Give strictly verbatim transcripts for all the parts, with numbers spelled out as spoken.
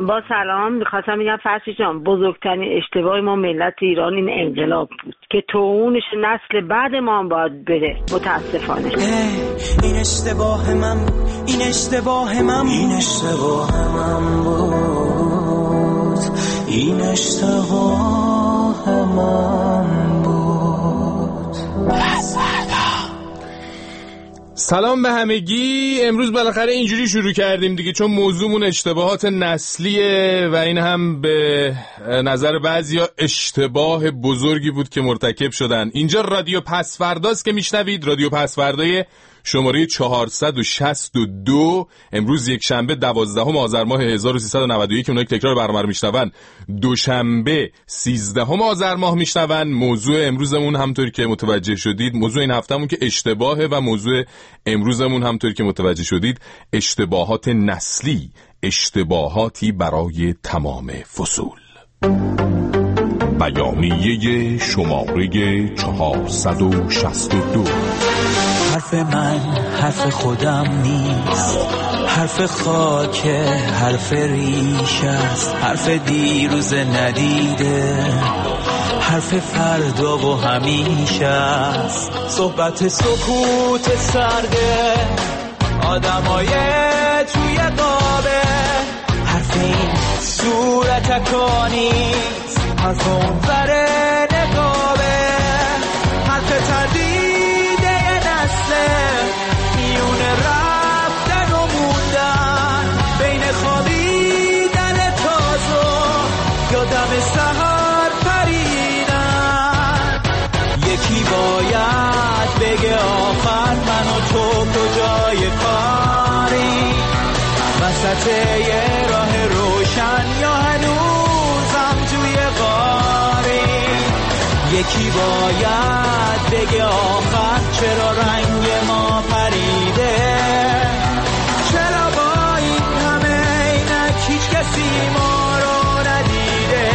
با سلام، میخواستم بگم فرشی جان بزرگترین اشتباه ما ملت ایران این انقلاب بود که توونش نسل بعد ما هم باید بره. متاسفانه این اشتباه من بود، این اشتباه من بود، این اشتباه من بود، این اشتباه من بود. سلام به همگی. امروز بالاخره اینجوری شروع کردیم دیگه، چون موضوعمون اشتباهات نسلیه و این هم به نظر بعضیا اشتباه بزرگی بود که مرتکب شدن. اینجا رادیو پسورداست که میشنوید، رادیو پسوردای شماره چهارصد و شصت و دو. امروز یک شنبه دوازدهم آذر ماه هزار و سیصد و نود و یک، اونایی که تکرار برنامه رو میشنون دوشنبه سیزدهم آذر ماه میشنون. موضوع امروزمون همونطوری که متوجه شدید، موضوع این هفتهمون که اشتباهه و موضوع امروزمون همونطوری که متوجه شدید اشتباهات نسلی، اشتباهاتی برای تمام فصول. بیانیه شماره چهارصد و شصت و دو. حرف من حرف خودم نیست، حرف خاک، حرف ریش است، حرف دیروز ندیده، حرف فردا و همیشه است. صحبت سکوت سرده آدمای توی قابه، حرف این صورت اکانیست، حرف اون بره نقابه، حرف تردیده نسله میون رفتن و موندن، بین خوابیدن تازه یادم سهر پریدن. یکی باید بگه آخر من و تو کجای کاری، وسط یه راه روشن یا هنوزم توی غاری. یکی باید بگه آخر چرا رنگ ما پریده، چرا با این همه اینک هیچ کسی ما رو ندیده.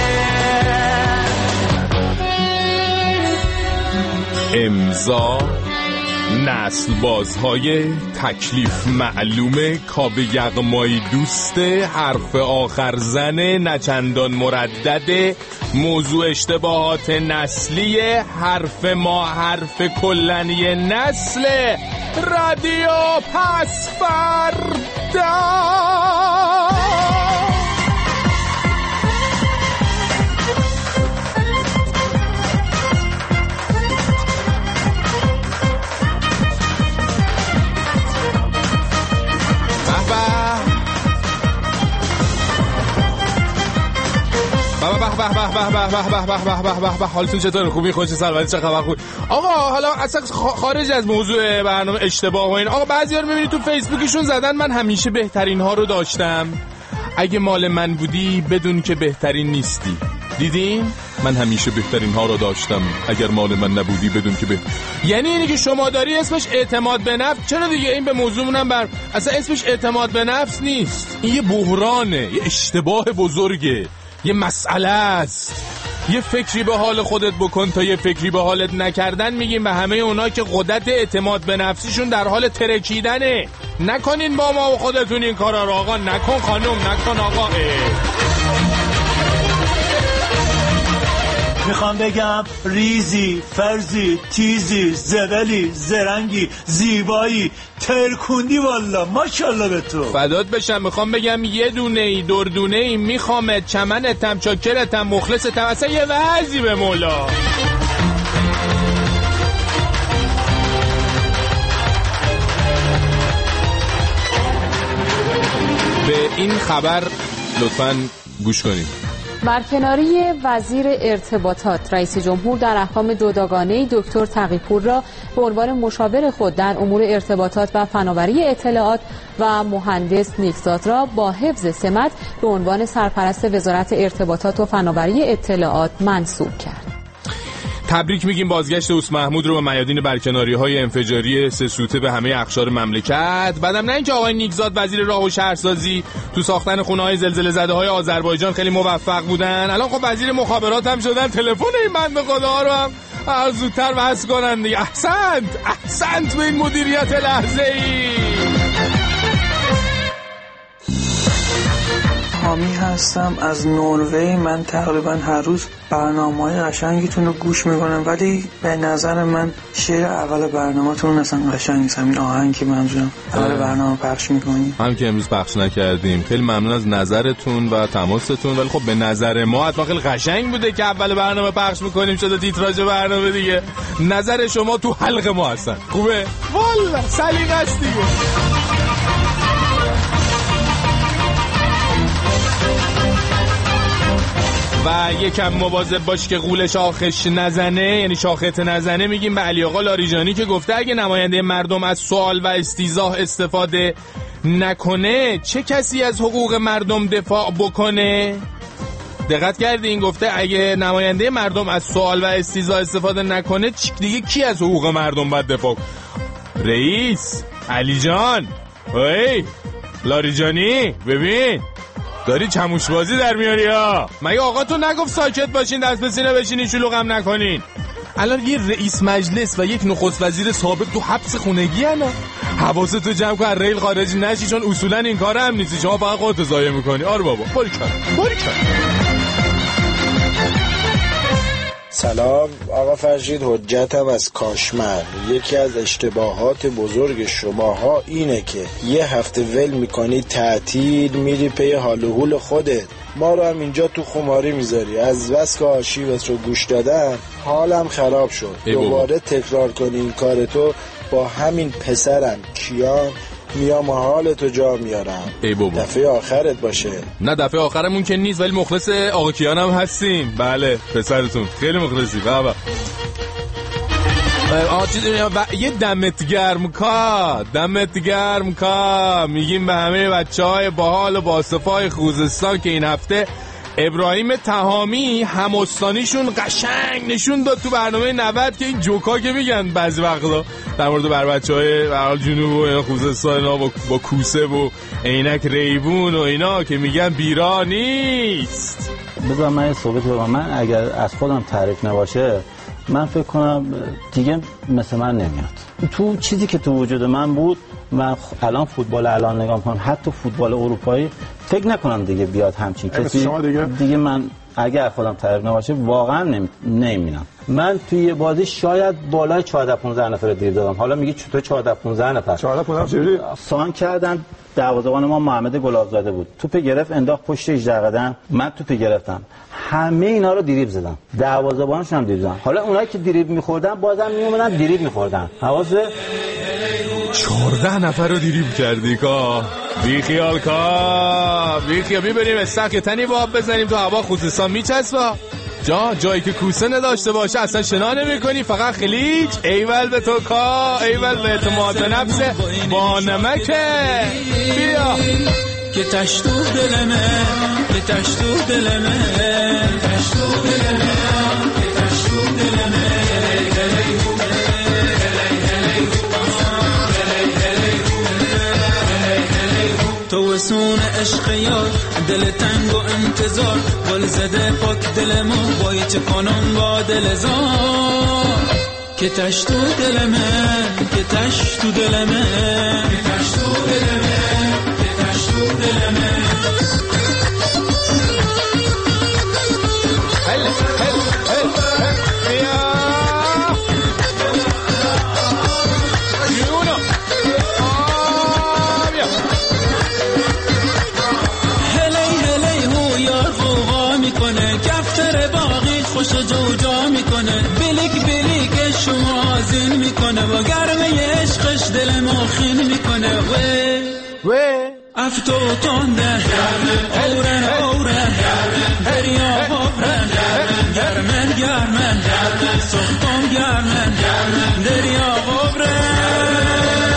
امضا نسل بازهای تکلیف معلومه، کاوه یغمایی دوسته، حرف آخر زنه، نچندان مردده، موضوع اشتباهات نسلیه، حرف ما حرف کلنی نسل. رادیو پسوردا. به به به به به به به به به به به به. حالتون چطوره؟ خوبی؟ خوش سلامتی؟ چه خبر؟ خوبی؟ آقا حالا اصلا خارج از موضوع برنامه اشتباه و این، آقا بعضیا رو می‌بینی تو فیسبوکشون زدن من همیشه بهترین ها رو داشتم، اگه مال من بودی بدون که بهترین نیستی. دیدین؟ من همیشه بهترین ها رو داشتم، اگر مال من نبودی بدون که به، یعنی اینی که شما داری اسمش اعتماد به نفس. چرا دیگه این به موضوعمونم بر اصلا اسمش اعتماد به نفس نیست، این یه بحرانه، یه اشتباه بزرگه، یه مسئله است. یه فکری به حال خودت بکن تا یه فکری به حالت نکردن میگیم به همه اونا که قدرت اعتماد به نفسیشون در حال ترکیدنه. نکنین با ما و خودتون این کارا رو آقا، نکن خانم، نکن آقا. میخوام بگم ریزی، فرزی، تیزی، زبلی، زرنگی، زیبایی، ترکوندی، والا ماشاءالله به تو. فدات بشم. میخوام بگم یه دونه ای دردونه ای، میخوامت، چمنتم، چاکرتم، مخلصتم، اصلا یه وضعی به مولا. به این خبر لطفاً گوش کنید. برکناری وزیر ارتباطات، رئیس جمهور در احکام جداگانه دکتر تقی‌پور را به عنوان مشاور خود در امور ارتباطات و فناوری اطلاعات و مهندس نیکزاد را با حفظ سمت به عنوان سرپرست وزارت ارتباطات و فناوری اطلاعات منصوب کرد. تبریک میگیم بازگشت اوس محمود رو به میادین برکناری‌های انفجاری سه سوته به همه اقشار مملکت. بعدم نه اینکه آقای نیکزاد وزیر راه و شهرسازی تو ساختن خونه‌های زلزله زده‌های آذربایجان خیلی موفق بودن، الان خب وزیر مخابرات هم شدن، تلفن این بنده خدا رو هم هر زودتر وصل کنن دیگه. احسنت احسنت به این مدیریت لحظه‌ای. حامی هستم از نروژ. من تقریبا هر روز برنامه‌های قشنگتون رو گوش میکنم، ولی به نظر من شعر اول برنامه‌تون اصلا قشنگ نیست. همین آهنگ که منظورم اول برنامه پخش میکنیم هم که امروز پخش نکردیم. خیلی ممنون از نظرتون و تماستون، ولی خب به نظر ما حتما خیلی قشنگ بوده که اول برنامه پخش میکنیم شده تیتراژ برنامه دیگه. نظر شما تو حلق ما هستن. خوبه؟ والا سلیقه است دیگه. و یکم مواظب باش که غول شاخش نزنه، یعنی شاخت نزنه. میگیم به علی آقا لاریجانی که گفته اگه نماینده مردم از سوال و استیضاح استفاده نکنه چه کسی از حقوق مردم دفاع بکنه؟ دقت کردین؟ گفته اگه نماینده مردم از سوال و استیضاح استفاده نکنه دیگه کی از حقوق مردم باید دفاع؟ رئیس علی جان، اوی لاریجانی، ببین داری چموش بازی در میاری ها. مگه آقا تو نگفت ساکت باشین، دست به سینه بشینین، شلوغم نکنین؟ الان یه رئیس مجلس و یک نخست وزیر سابق تو حبس خونگی هستن. حواستو جمع کن ریل خارج نشی، چون اصولا این کار هم نیستی. شما فقط خودت ضایع میکنی. آره بابا باریکلا باریکلا. سلام آقا فرشید، حجتم از کاشمر. یکی از اشتباهات بزرگ شماها اینه که یه هفته ول میکنی تعطیل میری پی حال و حول خودت، ما رو هم اینجا تو خماری میذاری. از بس که آرشیوت رو گوش دادن حالم خراب شد. دوباره تکرار کنی این کارتو با همین پسرم کیان، میام و حالتو جا میارم. ای بابا دفعه آخرت باشه. نه دفعه آخرمون که نیست، ولی مخلص آقا کیان هم هستیم. بله پسرتون خیلی مخلصی. بابا یه دمت گرم کا دمت گرم کا میگیم به همه بچه های باحال و باصفای خوزستان که این هفته ابراهیم تهامی همستانیشون قشنگ نشون داد تو برنامه نود که این جوکا که میگن بعضی وقتا در مورد بر بچهای برحال جنوب و خوزستان ها با, با کوسه و عینک ریبون و اینا که میگن بیرا نیست. بذار من یه صحبت بگم. من اگر از خودم تعریف نباشه من فکر کنم دیگه مثل من نمیاد. تو چیزی که تو وجود من بود، من الان فوتبال الان نگاه کنم، حتی فوتبال اروپایی فکر نکنم دیگه بیاد همچین کسی دیگه. دیگه من اگر خودم تعریف نباشه واقعا نمیبینم. من توی یه بازی شاید بالای چهارده پانزده نفر دیر دادم. حالا میگی چطور چهارده پانزده نفر؟ چهارده پانزده چجوری؟ سان کردن. دروازه‌بان ما محمد گلابزاده بود. توپ گرفت انداخت پشت هجده قدم، من توپ گرفتم. همه اینا رو دریبل زدم. دروازه‌بانش هم دریبل زدم. حالا اونایی که دریبل می‌خوردن بازم میومدن دریبل می‌خوردن. حواسه چهارده نفر رو دریبل کردی کا. بی خیال کا. بی خیال بریم استخ تنی با آب بزنیم تو هوا. خوزستان میچسبه. جا جایی که کوسه نداشته باشه اصلا شنا نمی‌کنی، فقط خلیج. ایول به تو کا، ایول به اعتماد به نفس با نمکه. بیا که تشتو دلمه، که تشتو دلمه، تشتو دلمه، که تشتو دلمه. تو وسون عشق یار، دل تنگ و انتظار، گل زده پاک دلمو بای چه کنم با دل زار. که تشتو دلمه، که تشتو دلمه، که تشتو دلمه، که تشتو دلمه. هل هل هل بیا جونو بیا. هلی هلی هو یار غوغا میکنه، کفتر باقی خوش جوجا میکنه، بلیک بلیک شما زین میکنه و گرمه عشقش دل مخین میکنه. و و افتو تنده اورن اورن دریا بابرن گرمن گرمن سختم گرمن دریا بابرن.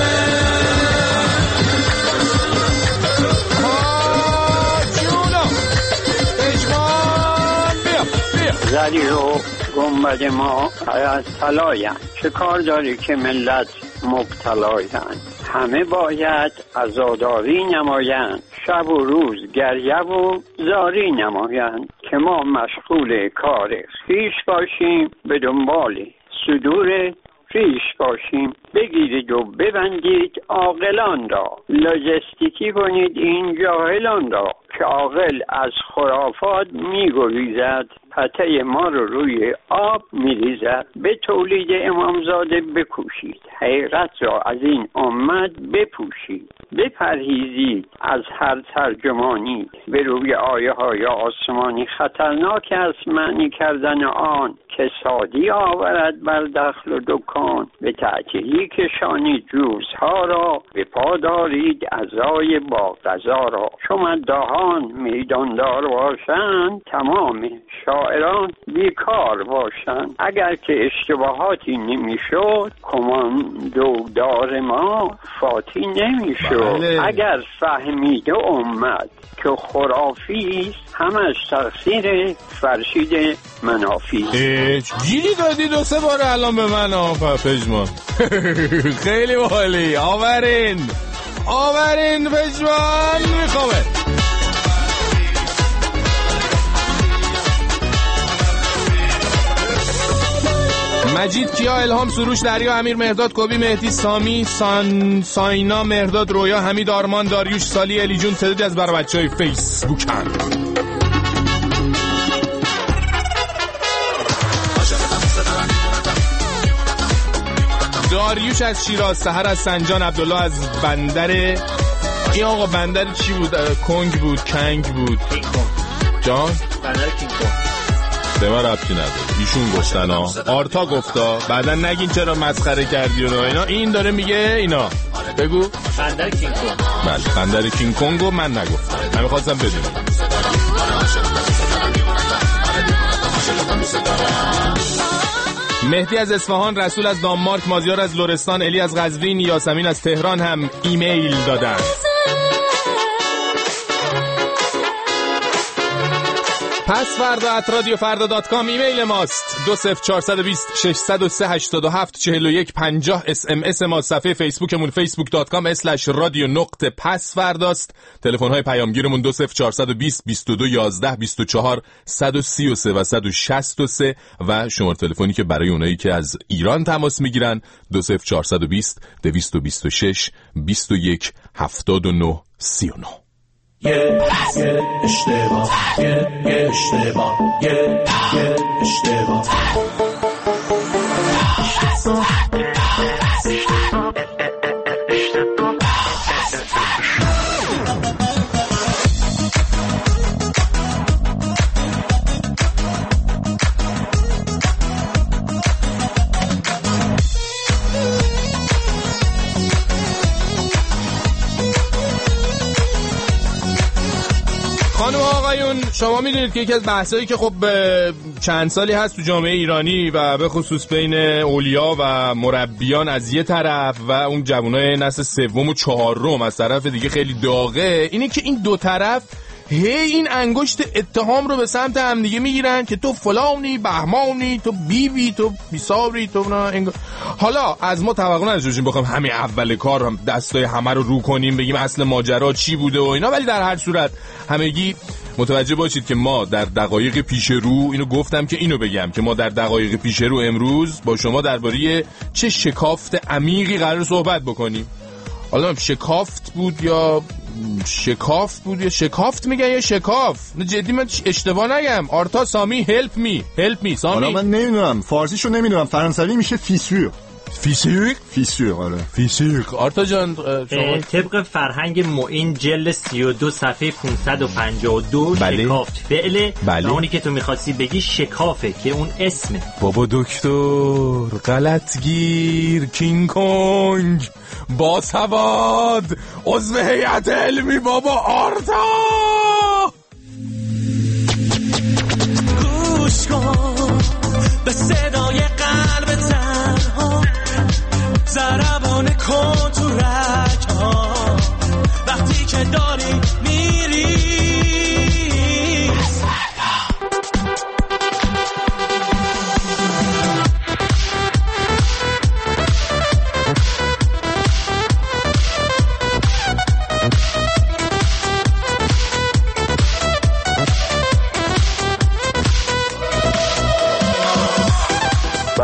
زری و گنبد ما از طلاین، چه کار داری که ملت مبتلاین؟ همه باید عزاداری نمایند، شب و روز گریه و زاری نمایند، که ما مشغول کار خویش باشیم، به دنبال صدور ریش باشیم. بگیرید و ببندید عاقلان را، لاجستیکی کنید این جاهلان را، که عاقل از خرافات می‌گریزد، پته ما رو روی آب می‌ریزد. به تولید امامزاده بکوشید، حقیقت را از این امت بپوشید، بپرهیزید از هر ترجمانی به روی آیه های آسمانی. خطرناک است معنی کردن آن، که سادی آورد بر دخل و دکان. به تعطیلی کشانید روزها را، به پا دارید عزای با قضا را. چو مداحان میداندار باشند، تمام شاعران بیکار باشند. اگر که اشتباهاتی نمیشد، کماندودار ما فاتی نمیشد. بله. اگر فهمیده امت که خرافی است، همش تقصیر فرشید منافی. گیری دادی دو سه بار الان به من آفا پژمان. خیلی عالی. آورین آورین پژمان میخوامه. مجید، کیا، الهام، سروش، دریا، امیر، مهرداد، کوبی، مهدی، سامی، سان، ساینا، مهرداد، رویا، حمید، آرمان، داریوش، سالی، الی جون، تعدادی از برای بچهای فیسبوک هم. داریوش از شیراز، سحر از سنجان، عبدالله از بندر. این آقا بندر چی بود؟ کنگ بود، کنگ بود. جان؟ بندر کینگ کنگ. به من ربطی نداره، ایشون گفتن ها، آرتا گفتا، بعدا نگین چرا مسخره کردی و اینا. این داره میگه اینا. بگو بندر کینگ کنگ. بله بندر کینگ کنگو من نگفتم، من خواستم بدونم. مهدی از اصفهان، رسول از دانمارک، مازیار از لرستان، الی از قزوین، یاسمین از تهران هم ایمیل دادن. پس فردا ات رادیو فردا دات کام ایمیل ماست. دو صفر چهارصد و بیست ششصد و سه هشتاد و هفت چهل و یک پنجاه. اس ام اس ما. صفحه فیسبوکمون فیسبوک دات کام اسلش رادیو نقطه پس فرداست. تلفن های پیامگیرمون دو صفر چهارصد و بیست بیست و دو یازده بیست و چهار صد و سی و سه و صد و شصت و سه و شماره تلفنی که برای اونایی که از ایران تماس میگیرن دو صفر چهارصد و بیست دویست و بیست و شش بیست و یک هفتاد و نه سی و نه. یه یه اشتباه یه یه اشتباه یه یه اشتباه. خانم آقایون، شما میدونید که یکی از بحثایی که خب چند سالی هست تو جامعه ایرانی و به خصوص بین اولیا و مربیان از یه طرف و اون جوانای نسل سوم و چهارم از طرف دیگه خیلی داغه، اینه که این دو طرف هی این انگشت اتهام رو به سمت هم دیگه میگیرن که تو فلانی، بهمانی، تو بیبی، تو بیسابری، تو نه انگ... حالا از ما توقع نداشتیم بخوام همین اول کار هم دستای همه رو رو کنیم بگیم اصل ماجرا چی بوده و اینا، ولی در هر صورت همگی متوجه باشید که ما در دقایق پیش رو، اینو گفتم که اینو بگم که ما در دقایق پیش رو امروز با شما درباره چه شکافت عمیقی قرار صحبت بکنیم. حالا شکافت بود یا شکافت بود یا شکافت میگن یا شکاف، نه جدی من اشتباه نگم. آرتا، سامی، هلپ می هلپ می سامی. حالا من نمیدونم فارسیشو نمیدونم، فرانسوی میشه فیسور. فیسور؟ فیسور آره فیسور. آرتا جان طبق فرهنگ معین جلد سی و دو صفحه پانصد و پنجاه و دو بله. شکافت فعله بله. اونی که تو میخواستی بگی شکافه که اون اسمه. بابا دکتر غلطگیر کینگ کنگ با سواد عضو هیئت علمی بابا آرتا. گوش کن به صدای قلب تنها، ضربان کن تو رگ‌ها وقتی که داری میری.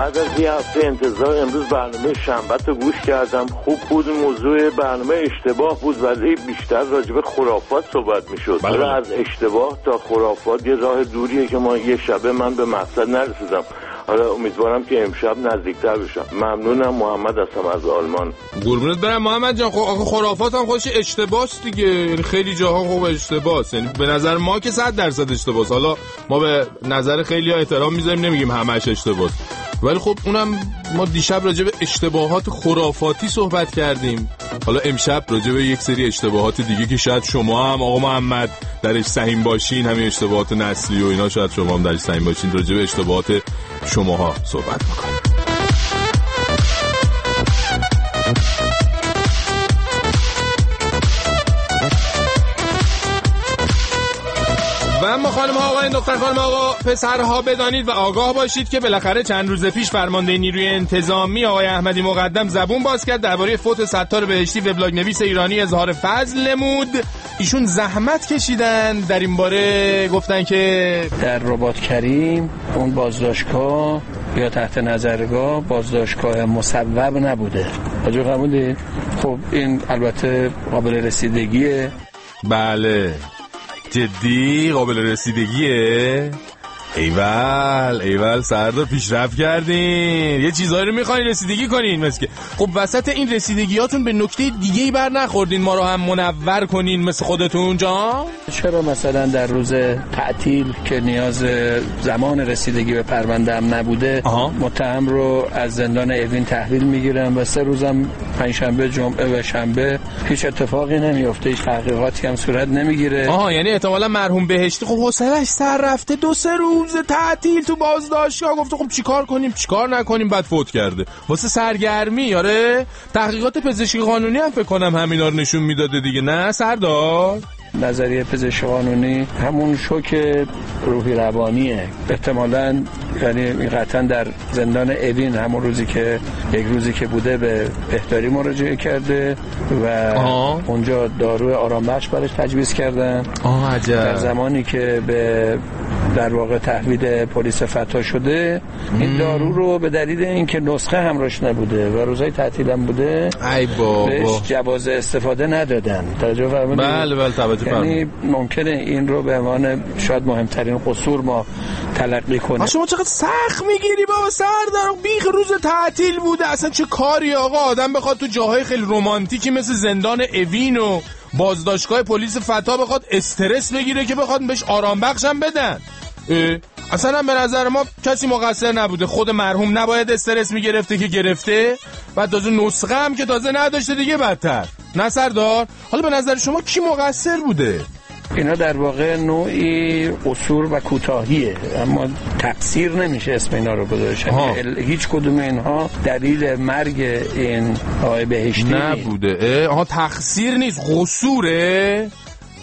بعد از یه هفته انتظار امروز برنامه شنبه رو گوش کردم. خوب بود. موضوع برنامه اشتباه بود ولی بیشتر راجع به خرافات صحبت میشد. بله. از اشتباه تا خرافات یه راه دوریه که ما یه شبه من به مقصد نرسیدم. حالا امیدوارم که امشب نزدیکتر بشم. ممنونم. محمد هستم از آلمان. قربونت برم محمد جان. خب خرافات هم خودش اشتباهه دیگه، یعنی خیلی جاها خوب اشتباهه، یعنی به نظر ما که صد درصد اشتباهه. حالا ما به نظر خیلی‌ها احترام میذاریم، نمیگیم همش اشتباهه، ولی خب اونم ما دیشب راجع به اشتباهات خرافاتی صحبت کردیم. حالا امشب راجع به یک سری اشتباهات دیگه که شاید شما هم آقا محمد درش سهیم باشین، همین اشتباهات نسلی و اینا، شاید شما هم درش سهیم باشین، راجع به اشتباهات شماها صحبت میکنیم. و اما خانم ها آقای دختر خانم آقا پسرها بدانید و آگاه باشید که بالاخره چند روز پیش فرمانده نیروی انتظامی آقای احمدی مقدم زبون باز کرد درباره فوت ستار بهشتی وبلاگ نویس ایرانی اظهار فضل نمود. ایشون زحمت کشیدن در این باره، گفتن که در رباط کریم اون بازداشتگاه یا تحت نظرگاه بازداشتگاه مصوب نبوده. آجا قبوله؟ خب این البته قابل رسیدگیه. بله جدی قابل رسیدگیه. ایول ایول سردار پیشرفت کردین، یه چیزایی رو میخواین رسیدگی کنین، مثل که خب وسط این رسیدگیاتون به نکته دیگه‌ای بر نخوردین ما رو هم منور کنین مثل خودتون جان؟ چرا مثلا در روز تعطیل که نیاز زمان رسیدگی به پرونده هم نبوده آها. متهم رو از زندان اوین تحویل میگیرن و سه روزم پنجشنبه جمعه و شنبه هیچ اتفاقی نمیفته، هیچ تحقیقاتی هم صورت نمیگیره. آها یعنی احتمالاً مرحوم بهشتی خب حوصله‌اش سر رفته، دو سه روز تعطیل تو بازداشتگاه گفته خب چیکار کنیم چیکار نکنیم، بعد فوت کرده واسه سرگرمی. آره تحقیقات پزشکی قانونی هم فکر کنم همینا رو نشون میداده دیگه، نه سردار؟ نظریه پزشکی قانونی همون شوک روحی روانیه احتمالاً، یعنی قطعا در زندان اوین همون روزی که یک روزی که بوده به بهداری مراجعه کرده و آه. اونجا داروی آرام بخش براش تجویز کردن. آه عجب. در زمانی که به در واقع تحویل پلیس فتا شده مم. این دارو رو به دلیل اینکه نسخه همراهش نبوده و روزهای تعطیل هم بوده ای بابا بهش جواز استفاده ندادن. توجه فرمودید؟ بله بله توجه فرمودید. یعنی ممکنه این رو به عنوان شاید مهمترین قصور ما تلقی کنیم. شما چقدر سخت میگیری بابا سردار، بیخ روز تعطیل بوده، اصلا چه کاری آقا آدم بخواد تو جاهای خیلی رمانتیکی مثل زندان اوین و بازداشتگاه پلیس فتا بخواد استرس بگیره که بخواد بهش آرام بخش هم بدن. اصلا هم به نظر ما کسی مقصر نبوده، خود مرحوم نباید استرس میگرفته که گرفته، بعد تازه نسخه هم که تازه نداشته دیگه بدتر، نه سردار؟ حالا به نظر شما کی مقصر بوده؟ اینا در واقع نوعی قصور و کوتاهیه، اما تقصیر نمیشه اسم اینا رو گذاشت. هیچ کدوم اینها دلیل مرگ این آقای بهشتی نبوده. آها تقصیر نیست، قصوره.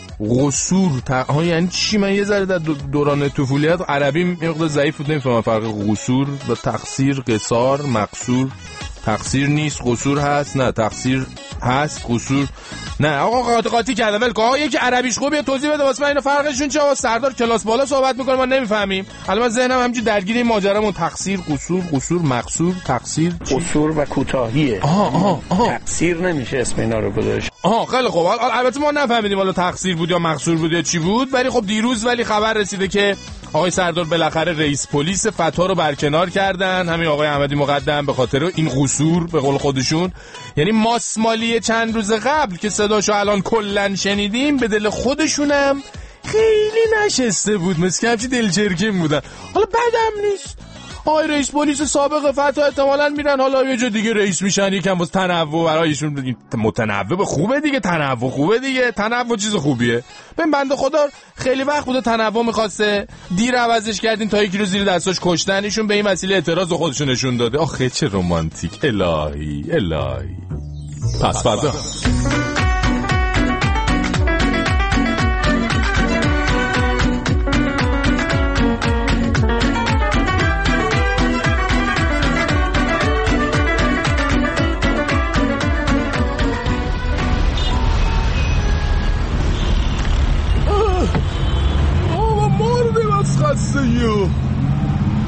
قصور ت... ها یعنی چی؟ من یه ذره در دوران طفولیت عربی مقدار ضعیف بود، نمیفهمم فرق قصور و تقصیر. قصار مقصور تقصیر نیست، قصور هست. نه تقصیر هست قصور نه. آقا قاطی قاطی کردم ول آقا یکی عربیش خوبه توضیح بده واسه من اینا فرقشون چیه؟ سردار کلاس بالا صحبت میکنه ما نمیفهمیم. الان من ذهنم همینجوری درگیر این ماجرامون. تقصیر قصور قصور مقصور تقصیر قصور و کوتاهیه. آها آها آها تقصیر نمیشه اسم اینا رو گذاشت. آها خیلی خوب. البته ما نفهمیدیم حالا تقصیر بود یا مقصور بود یا چی بود، ولی خب دیروز ولی خبر رسیده که آقای سردار بالاخره رئیس پلیس فتا رو برکنار کردن، همین آقای احمدی مقدم، به خاطر این قصور به قول خودشون. یعنی ماسمالی چند روز قبل که صداشو الان کلن شنیدیم به دل خودشونم خیلی نشسته بود، مثل که همچی دلچرکین بودن. حالا بدم نیست آقای رئیس پلیس سابق فتا احتمالاً میرن حالا یه جا دیگه رئیس میشن، یکم باز تنوع برایشون. متنوع خوبه دیگه، تنوع خوبه دیگه، تنوع چیز خوبیه. ببین بنده خدا خیلی وقت بوده تنوع میخواسته، دیر عوضش کردین تا یکی رو زیر دستاش کشتن، ایشون به این وسیله اعتراض خودشون نشون داده. آخه چه رمانتیک. الهی الهی. پس فردا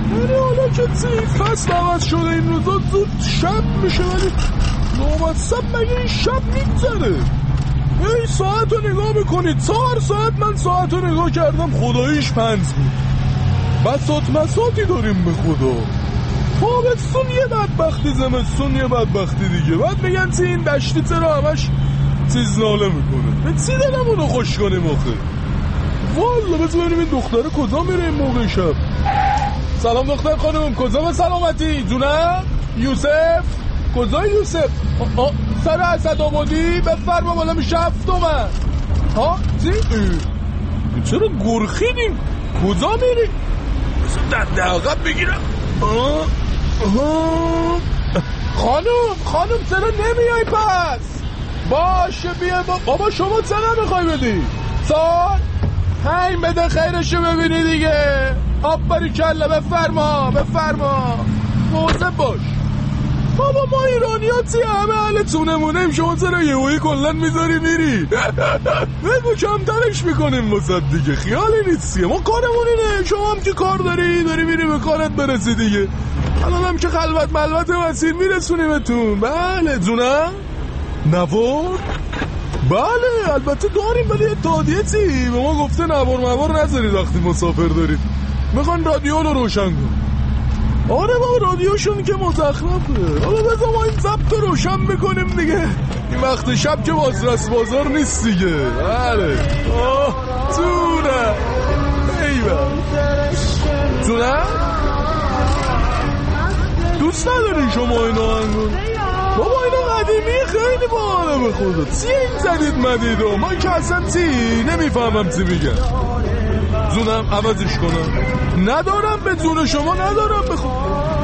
یعنی حالا که چی فصل عوض شده این روزا زود شب میشه، ولی نامصب مگه این شب میگذره؟ این ساعت رو نگاه میکنید، چهار ساعت من ساعت رو نگاه کردم خداییش پنج بود. بساط مساطی داریم به خدا. تابستون یه بدبختی، زمستون یه بدبختی دیگه. بعد میگن چی این دشتی چرا همش چیز ناله میکنه؟ به چی دلمونو خوش کنیم آخه؟ والا بذار بریم این دختره کجا میره این موقع شب. سلام دختر خانم، کجا به سلامتی؟ جونم یوسف. کجا یوسف؟ سر اسد آبادی بفرما بالا میشه هفت من. ها چی؟ چرا گرخیدیم؟ کجا میری؟ بذار دنده عقب بگیرم. آه. آه. خانم خانم چرا نمیای پس؟ باشه بیا با... بابا شما چرا میخوای بدی؟ سال هین بده خیرشو ببینی دیگه. آباری کله بفرما بفرما موزه باش. بابا ما ایرانی ها چی همه اهل تونمونیم، شما چرا یه هایی کلن میذاری میری؟ بگو کمترش میکنیم واسد دیگه، خیالی نیستیه، ما کارمون اینه. شما هم که کار داری داری میری به کارت برسی دیگه. الان هم که خلوت ملوت مسیر میرسونیمتون. بله جونم نوار؟ بله البته داریم، ولی اتحادیه چی؟ به ما گفته نوار موار نذارید وقتی مسافر دارید، میخوان رادیو رو روشن کن. آره با رادیوشون که مزخرفه. حالا بذار ما این ضبط رو روشن بکنیم دیگه، این وقت شب که بازرس بازار نیست دیگه. بله آه جونه ایوه جونه دوست نداری شما این آهنگون؟ بابا اینا قدیمی خیلی باحاله به خدا. چی این زدید مدیدو؟ من که اصلا چی نمیفهمم چی میگن. جونم عوضش کنم؟ ندارم به جون شما ندارم به خود.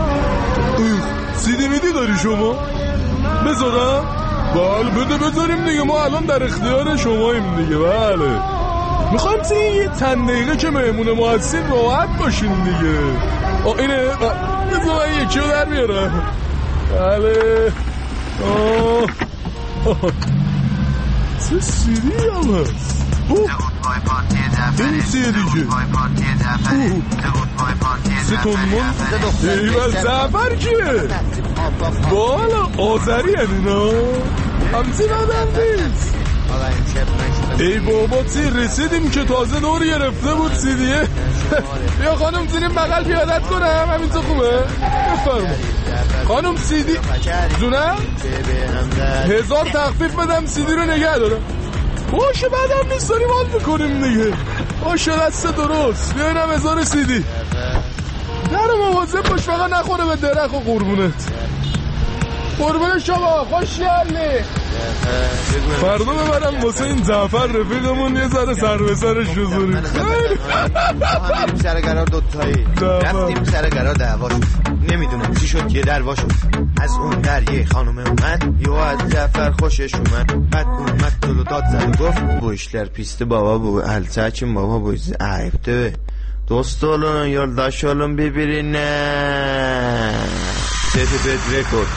سیدی میدی داری شما؟ بذارم؟ بله بده بذاریم دیگه، ما الان در اختیار شماییم دیگه. بله میخوایم چی یه چند دقیقه که مهمون ما هستیم راحت باشین دیگه. آه اینه بذار من یکی رو در بیارم. بله آه آه چه سیدی هم هست. این چیه دیگه؟ ستونمون ایول زفر کیه؟ بالا آذری هن اینا همچی ندم نیست. ای بابا چی رسیدیم که تازه دور گرفته بود سیدیه. بیا خانم زیریم بغل پیادت کنم همین تو خوبه؟ بفرما خانم سیدی جونم هزار تخفیف بدم سیدی رو نگه دارم. باشه بعدم نیست داریم حال میکنیم دیگه. باشه دست درست بیاینم هزار سیدی. نرو مواظب باش فقط نخوره به درخ و قربونت. قربون شما خوش گردی. فردا ببرم واسه این زعفر رفیقمون یه ذره سر به سرش بذاریم. همیم سر قرار دوتایی رفتیم سر قرار دعوا شد. نمیدونم چی شد که دروا شد. از اون در یه خانومه اومد یو از زعفر خوشش اومد. بعد اومد دلو داد زد و گفت bu işler pisti baba bu el saçın baba bu ayıptı. Dost olun yoldaş olun birbirine. Cedibet rekord.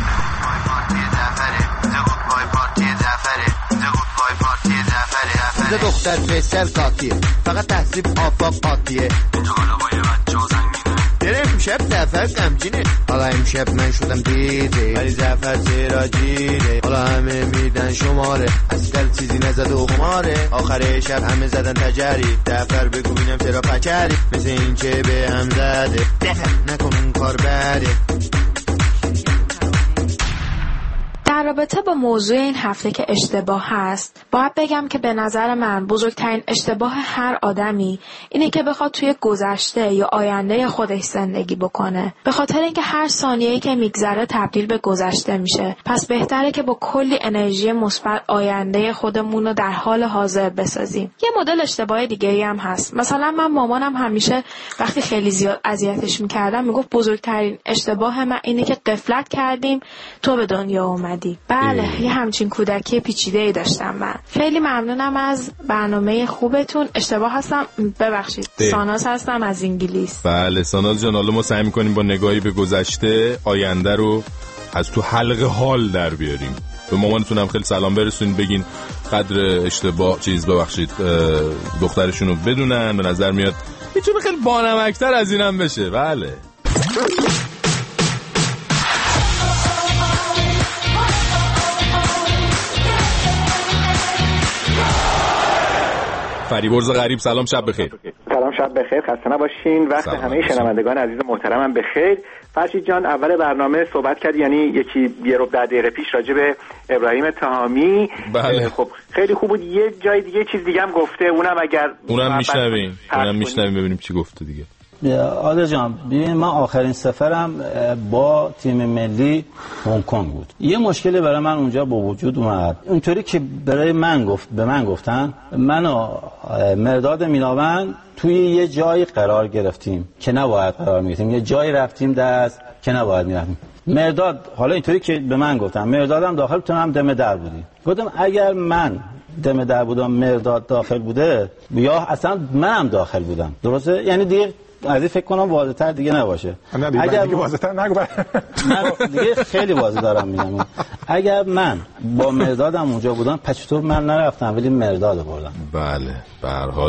Size دختر فیصل قاطیه فقط تحصیب آفاق قاطیه. داره امشب زعفر غمگینه. حالا امشب من شدم دیده ولی زعفر چرا جیره. حالا همه میدن شماره اصل چیزی نزد و خماره. آخر شب همه زدن تجری. زعفر بگو بینم چرا پکری مثل این که به هم زده. دفع نکن اون کار بره. در رابطه با موضوع این هفته که اشتباه هست باید بگم که به نظر من بزرگترین اشتباه هر آدمی اینه که بخواد توی گذشته یا آینده خودش زندگی بکنه، به خاطر اینکه هر ثانیه‌ای که میگذره تبدیل به گذشته میشه. پس بهتره که با کلی انرژی مثبت آینده خودمون رو در حال حاضر بسازیم. یه مدل اشتباه دیگه‌ای هم هست. مثلا من مامانم همیشه وقتی خیلی زیاد اذیتش می‌کردم میگفت بزرگترین اشتباه من اینه که غفلت کردیم تو به دنیا اومدی. بله اه. یه همچین کودکی پیچیده‌ای داشتم من. خیلی ممنونم از برنامه خوبتون. اشتباه هستم ببخشید. اه. ساناز هستم از انگلیس. بله ساناز جان، حالا ما سعی می‌کنیم با نگاهی به گذشته آینده رو از تو حلقه حال در بیاریم. به مامانتون هم خیلی سلام برسونین، بگین قدر اشتباه چیز ببخشید دخترشون رو بدونن. به نظر میاد یه میتونه خیلی بانمکتر از اینم بشه. بله فریبرز غریب سلام شب بخیر. سلام شب بخیر، خسته نباشین. وقت همه شنوندگان عزیز محترمم بخیر. فرشید جان اول برنامه صحبت کردی، یعنی یکی یه رو ده دقیقه پیش راجع به ابراهیم تهامی. بله. خب خیلی خوب بود. یه جای دیگه چیز دیگه هم گفته، اونم اگر اونم میشنویم اونم میشنویم ببینیم چی گفته دیگه. عادل جان ببین، من آخرین سفرم با تیم ملی هنگ کنگ بود. یه مشکلی برای من اونجا با وجود اومد. اونطوری که برای من گفت به من گفتن من و مرداد میناوند توی یه جای قرار گرفتیم که نباید قرار می‌گرفتیم، یه جایی رفتیم دست که نباید می‌رفتیم. مرداد حالا اینطوری که به من گفتن، مردادم داخل تو هم دم در بودیم. گفتم اگر من دم در بودم مرداد داخل بوده یا اصلا منم داخل بودم، درسته؟ یعنی دیگه از این فکر کنم واضح‌تر دیگه نباشه. اگر دیگه واضح‌تر نگو، من دیگه خیلی واضح دارم میگم. اگر من با مردادم اونجا بودم پس چطور من نرفتم ولی مرداد بردم. بله به هر حال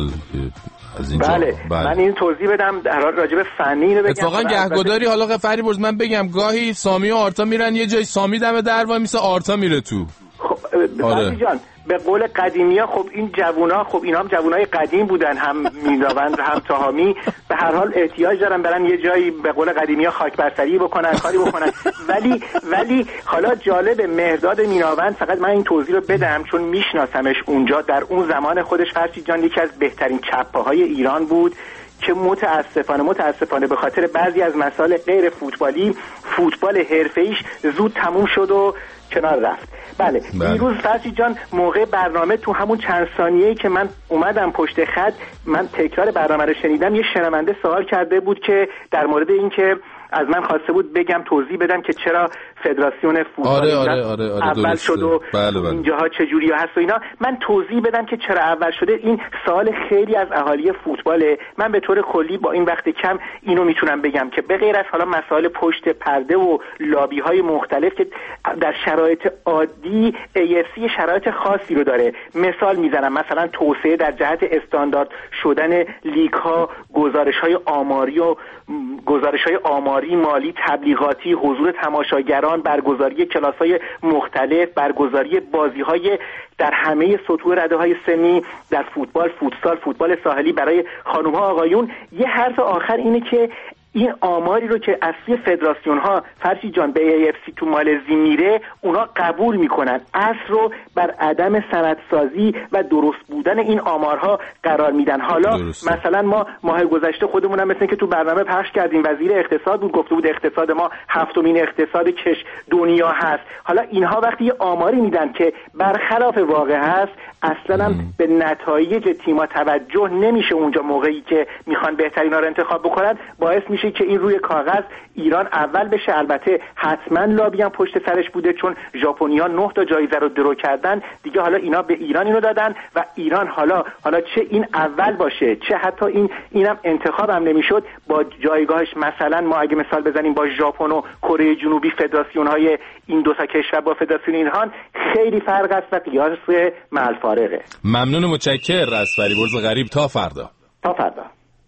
از اینجا بله. بله من این توضیح بدم در حال راجع به فنی اینو بگم. اتفاقا گهگداری حالا فریبرز من بگم گاهی سامی و آرتا میرن یه جای، سامی دم در وای میسه، آرتا میره تو. خب آره. جان به قول قدیمی‌ها خب این جوونا خب اینا هم جوونای قدیم بودن، هم میناوند هم تهامی، به هر حال احتیاج دارن برن یه جایی به قول قدیمی‌ها خاک برسری بکنن، کاری بکنن. ولی ولی حالا جالب مهرداد میناوند، فقط من این توضیح رو بدم چون میشناسمش اونجا، در اون زمان خودش فرشید جان یکی از بهترین چپه‌های ایران بود که متاسفانه متاسفانه به خاطر بعضی از مسائل غیر فوتبالی فوتبال حرفه‌ایش زود تموم شد و کنار رفت. بله دیروز فرشید جان موقع برنامه تو همون چند ثانیه‌ای که من اومدم پشت خط، من تکرار برنامه رو شنیدم، یه شنونده سوال کرده بود که در مورد این که از من خواسته بود بگم توضیح بدم که چرا فدراسیون فوتبال آره آره آره آره اول شد و بله بله. اینجاها چجوری هست و اینا. من توضیح بدم که چرا اول شده. این سوال خیلی از اهالی فوتباله. من به طور کلی با این وقت کم اینو میتونم بگم که به غیر از حالا مسائل پشت پرده و لابی های مختلف که در شرایط عادی ای اف سی شرایط خاصی رو داره، مثال میزنم مثلا توسعه در جهت استاندارد شدن لیگ ها، گزارش های آماری و گزارش های آماری، مالی، تبلیغاتی، حضور تماشاگران، برگزاری کلاس‌های مختلف، برگزاری بازی‌های در همه سطوح رده‌های سنی، در فوتبال، فوتسال، فوتبال ساحلی برای خانم‌ها، آقایون. یه حرف آخر اینه که این آماری رو که از سوی فدراسیون ها فرشید جان به ای اف سی تو مالزی میره، اونا قبول میکنن، اصل رو بر عدم سندسازی و درست بودن این آمارها قرار میدن. حالا درسته. مثلا ما ماه گذشته خودمونم مثل که تو برنامه پخش کردیم، وزیر اقتصاد بود گفته بود اقتصاد ما هفتمین اقتصاد کش دنیا هست. حالا اینها وقتی یه آماری میدن که برخلاف واقع هست، اصلا هم به نتایج تیم‌ها توجه نمیشه اونجا موقعی که میخوان بهترینا رو انتخاب بکنن، باعث میشه که این روی کاغذ ایران اول بشه. البته حتما لابی هم پشت سرش بوده چون ژاپنی‌ها نه تا جایزه رو درو کردن دیگه، حالا اینا به ایران اینو دادن و ایران حالا حالا چه این اول باشه چه حتی این اینم انتخاب هم نمیشد با جایگاهش. مثلا ما اگه مثال بزنیم با ژاپن و کره جنوبی، فدراسیون‌های این دو تا کشور با فدراسیون اینها خیلی فرق است و قیاس مع الفارقه. ممنون، متشکرم از فریبرز غریب. تا فردا. تا فردا.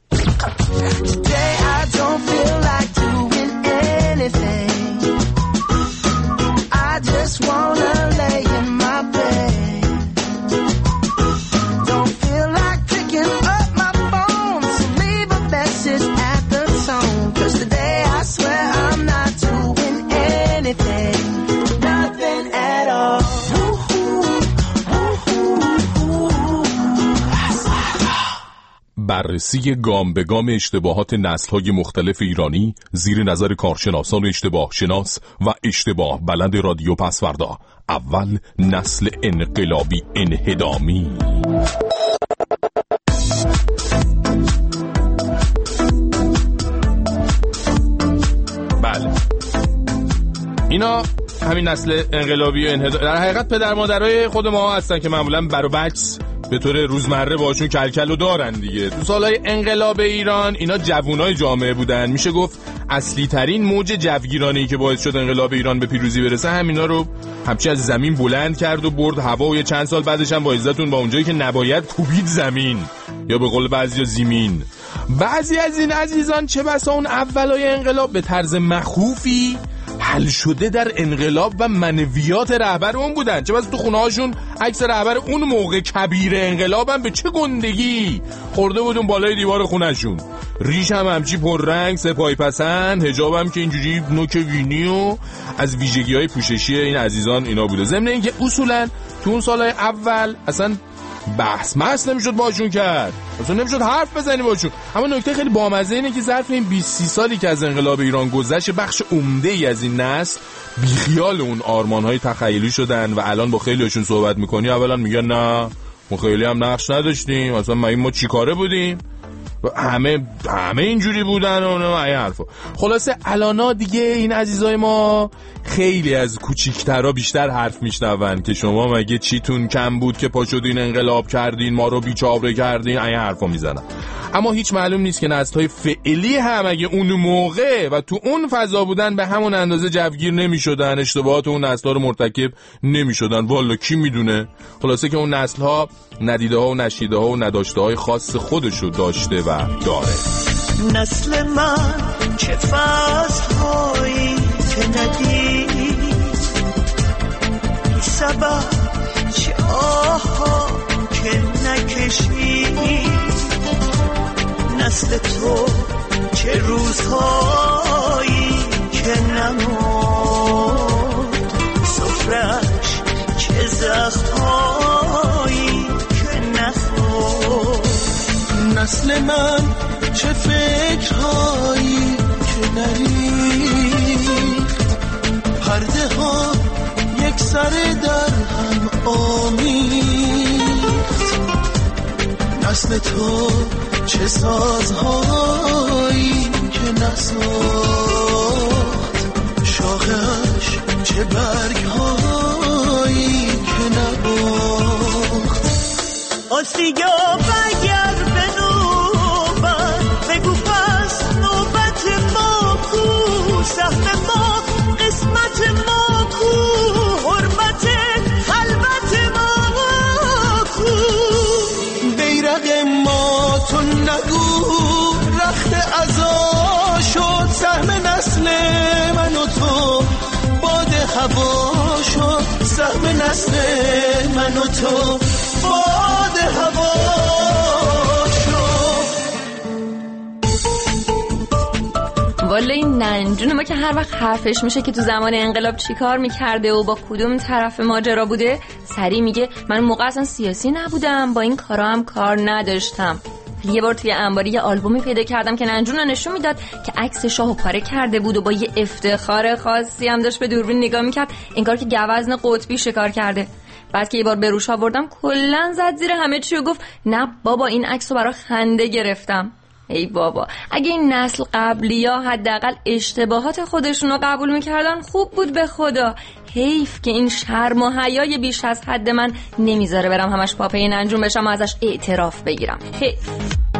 Today I don't feel like doing anything. I just wanna lay in my bed. Don't feel like picking up my phone, so leave a message at the tone. 'Cause today I swear I'm not doing anything, nothing at all. بررسی گام به گام اشتباهات نسل‌های مختلف ایرانی زیر نظر کارشناسان اشتباه شناس و اشتباه بلد رادیو پسوردا. اول نسل انقلابی انهدامی. بله اینا همین نسل انقلابی انهدامی در حقیقت پدر مادرای خود ما هستن که معمولا بر و بکس به طور روزمره باشون کلکلو دارن دیگه. تو سالهای انقلاب ایران اینا جوونای جامعه بودن. میشه گفت اصلی ترین موج جوگیرانی که باعث شد انقلاب ایران به پیروزی برسه همینا رو همچی از زمین بلند کرد و برد هوا و یه چند سال بعدش هم با عزتون با اونجایی که نباید کوبید زمین، یا به قول بعضیا زمین. بعضی از این عزیزان چه بسا اون اولای انقلاب به طرز مخوفی حل شده در انقلاب و منویات رهبر اون بودن. چه بسا تو خونه هاشون عکس رهبر اون موقع کبیر انقلاب هم به چه گندگی خورده بودون بالای دیوار خونهشون. ریش هم همچی پررنگ سپاهی پسند، حجاب هم که اینجوری نوک وینی و از ویژگی های پوششی این عزیزان اینا بوده. ضمن اینکه اصولا تو اون سالهای اول اصلا بحث محث نمیشد باشون کرد، اصلا نمیشد حرف بزنی باشون. اما نکته خیلی بامزه اینه که ظرف این بیست سی سالی که از انقلاب ایران گذشت بخش عمده ای از این نسل بیخیال اون آرمان‌های تخیلی شدن و الان با خیلیشون صحبت میکنی اولا میگن نه ما خیلی هم نقش نداشتیم، اصلا ما این ما چی کاره بودیم، همه همه اینجوری بودن و این حرفا. خلاصه الانا دیگه این عزیزای ما خیلی از کوچیک‌ترا بیشتر حرف میشنون که شما مگه چیتون کم بود که پا شدین انقلاب کردین ما رو بیچاره کردین، این حرفا میزنن. اما هیچ معلوم نیست که نسل‌های فعلی هم اگه اون موقع و تو اون فضا بودن به همون اندازه جوگیر نمی‌شدن، اشتباهات اون نسل‌ها رو مرتکب نمی‌شدن. والا کی میدونه. خلاصه که اون نسل‌ها ندیده‌ها و نشیده‌ها و نداشته‌های خاص خودشو داشته و داره. نسل من چه فصل‌هایی که ندید، بی سبب چه آه‌ها که نکشید، نسل تو چه روزهایی که نمود، سفرش چه زخم‌هایی که نخورد. نسل من چه فکرهایی که نریخت، پرده ها یک سر در هم آمیخت. نسل تو چه سازهایی که نساخت، شاخش چه برگهایی که نباخت. آسیا بگر به نوبت بگو پس نوبت ما کو، سهم ما قسمت ما کو، حرمت خلوت ما کو. بیرق ما تو نگو رخت عزا شد، سهم نسل من و تو باد هوا شد، سهم نسل من و تو باد هوا شد. والا این ننجون ما که هر وقت حرفش میشه که تو زمان انقلاب چی کار میکرده و با کدوم طرف ماجرا بوده سری میگه من موقع اصلا سیاسی نبودم، با این کارا هم کار نداشتم. یه بار توی انباری یه آلبومی پیدا کردم که ننجون رو نشون میداد که عکس شاهو پاره کرده بود و با یه افتخار خاصی هم داشت به دوربین نگاه میکرد انگار که گوزن قطبی شکار کرده. بعد که یه بار به روش آوردم کلا زد زیر همه چی و گفت نه بابا این عکس رو برای خنده گرفتم. ای بابا اگه این نسل قبلی ها حداقل اشتباهات خودشون رو قبول میکردن خوب بود به خدا. حیف که این شرم و حیای بیش از حد من نمیذاره برم همش پاپه ننجون بشم و ازش اعتراف بگیرم. حیف.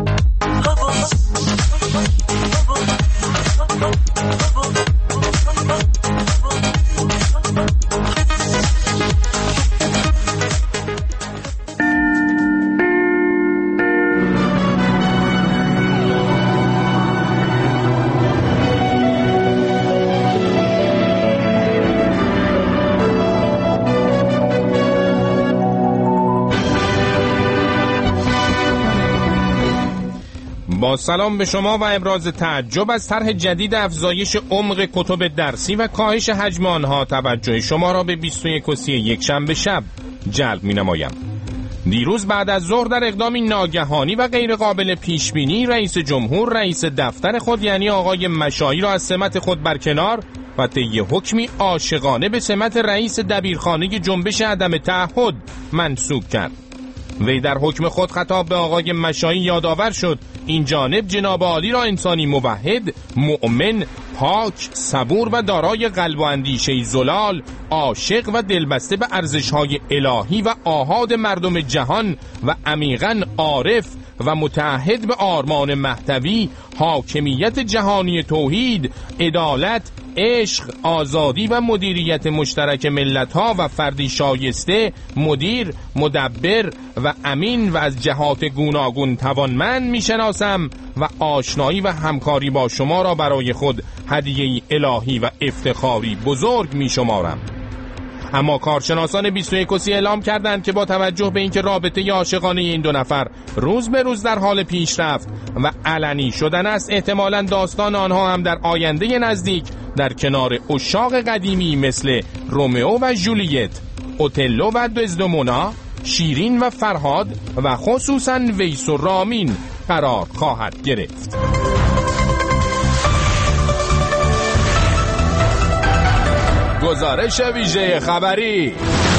با سلام به شما و ابراز تعجب از طرح جدید افزایش عمق کتب درسی و کاهش حجم آنها توجه شما را به بیست و یک و سی یک شنبه شب جلب می نمایم. دیروز بعد از ظهر در اقدامی ناگهانی و غیر قابل پیش بینی رئیس جمهور رئیس دفتر خود یعنی آقای مشایی را از سمت خود برکنار و طی حکمی عاشقانه به سمت رئیس دبیرخانه جنبش عدم تعهد منصوب کرد. وی در حکم خود خطاب به آقای مشایی یادآور شد این جانب جناب عالی را انسانی موحد، مؤمن، پاک، صبور و دارای قلب و اندیشه زلال، عاشق و دلبسته به ارزش‌های الهی و آحاد مردم جهان و عمیقاً عارف و متعهد به آرمان مهدوی، حاکمیت جهانی توحید، عدالت، عشق، آزادی و مدیریت مشترک ملت‌ها و فردی شایسته، مدیر، مدبر و امین و از جهات گوناگون توانمند میشناسم و آشنایی و همکاری با شما را برای خود هدیه‌ای الهی و افتخاری بزرگ میشمارم. اما کارشناسان بیست و یک سی اعلام کردند که با توجه به اینکه رابطه عاشقانه این دو نفر روز به روز در حال پیشرفت و علنی شدن است، احتمالاً داستان آنها هم در آینده نزدیک در کنار عشاق قدیمی مثل رومئو و جولیت، اوتلو و دزدمونا، شیرین و فرهاد و خصوصاً ویس و رامین قرار خواهد گرفت. گزارش ویژه خبری.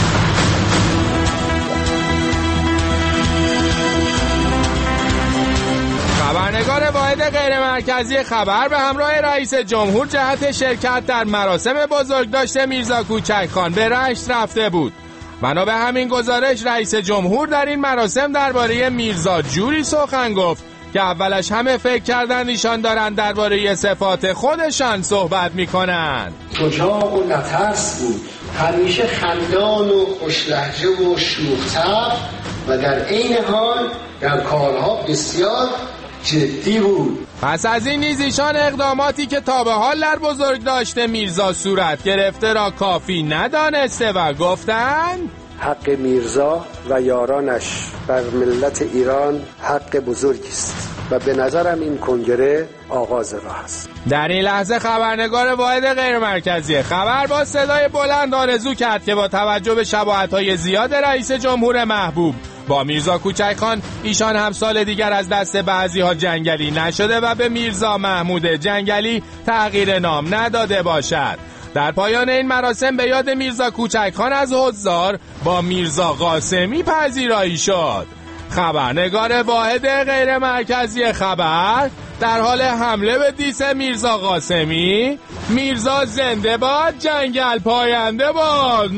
خبرنگار واحد غیر مرکزی خبر به همراه رئیس جمهور جهت شرکت در مراسم بزرگداشت میرزا کوچکخان به رشت رفته بود. بنا به همین گزارش رئیس جمهور در این مراسم درباره میرزا جوری سخن گفت که اولش همه فکر کردن ایشان دارن درباره صفات خودشان صحبت میکنن. شجاع و نترس بود، همیشه خندان و خوشلهجه و شوخ‌طبع و در عین حال در کارها بسیار جدی بود. پس از این نیز ایشان اقداماتی که تا به حال در بزرگ داشته میرزا صورت گرفته را کافی ندانسته و گفتند حق میرزا و یارانش بر ملت ایران حق بزرگی است و به نظرم این کنگره آغاز راه است. در این لحظه خبرنگار واحد غیر مرکزی خبر با صدای بلند آرزو کرد که با توجه به شباهت‌های زیاد رئیس جمهور محبوب با میرزا کوچکخان ایشان هم سال دیگر از دست بعضی‌ها جنگلی نشده و به میرزا محمود جنگلی تغییر نام نداده باشد. در پایان این مراسم به یاد میرزا کوچکخان از حضار با میرزا قاسمی پذیرایی شد. خبرنگار واحد غیر مرکزی خبر در حال حمله به دیس میرزا قاسمی: میرزا زنده باد، جنگل پاینده باد.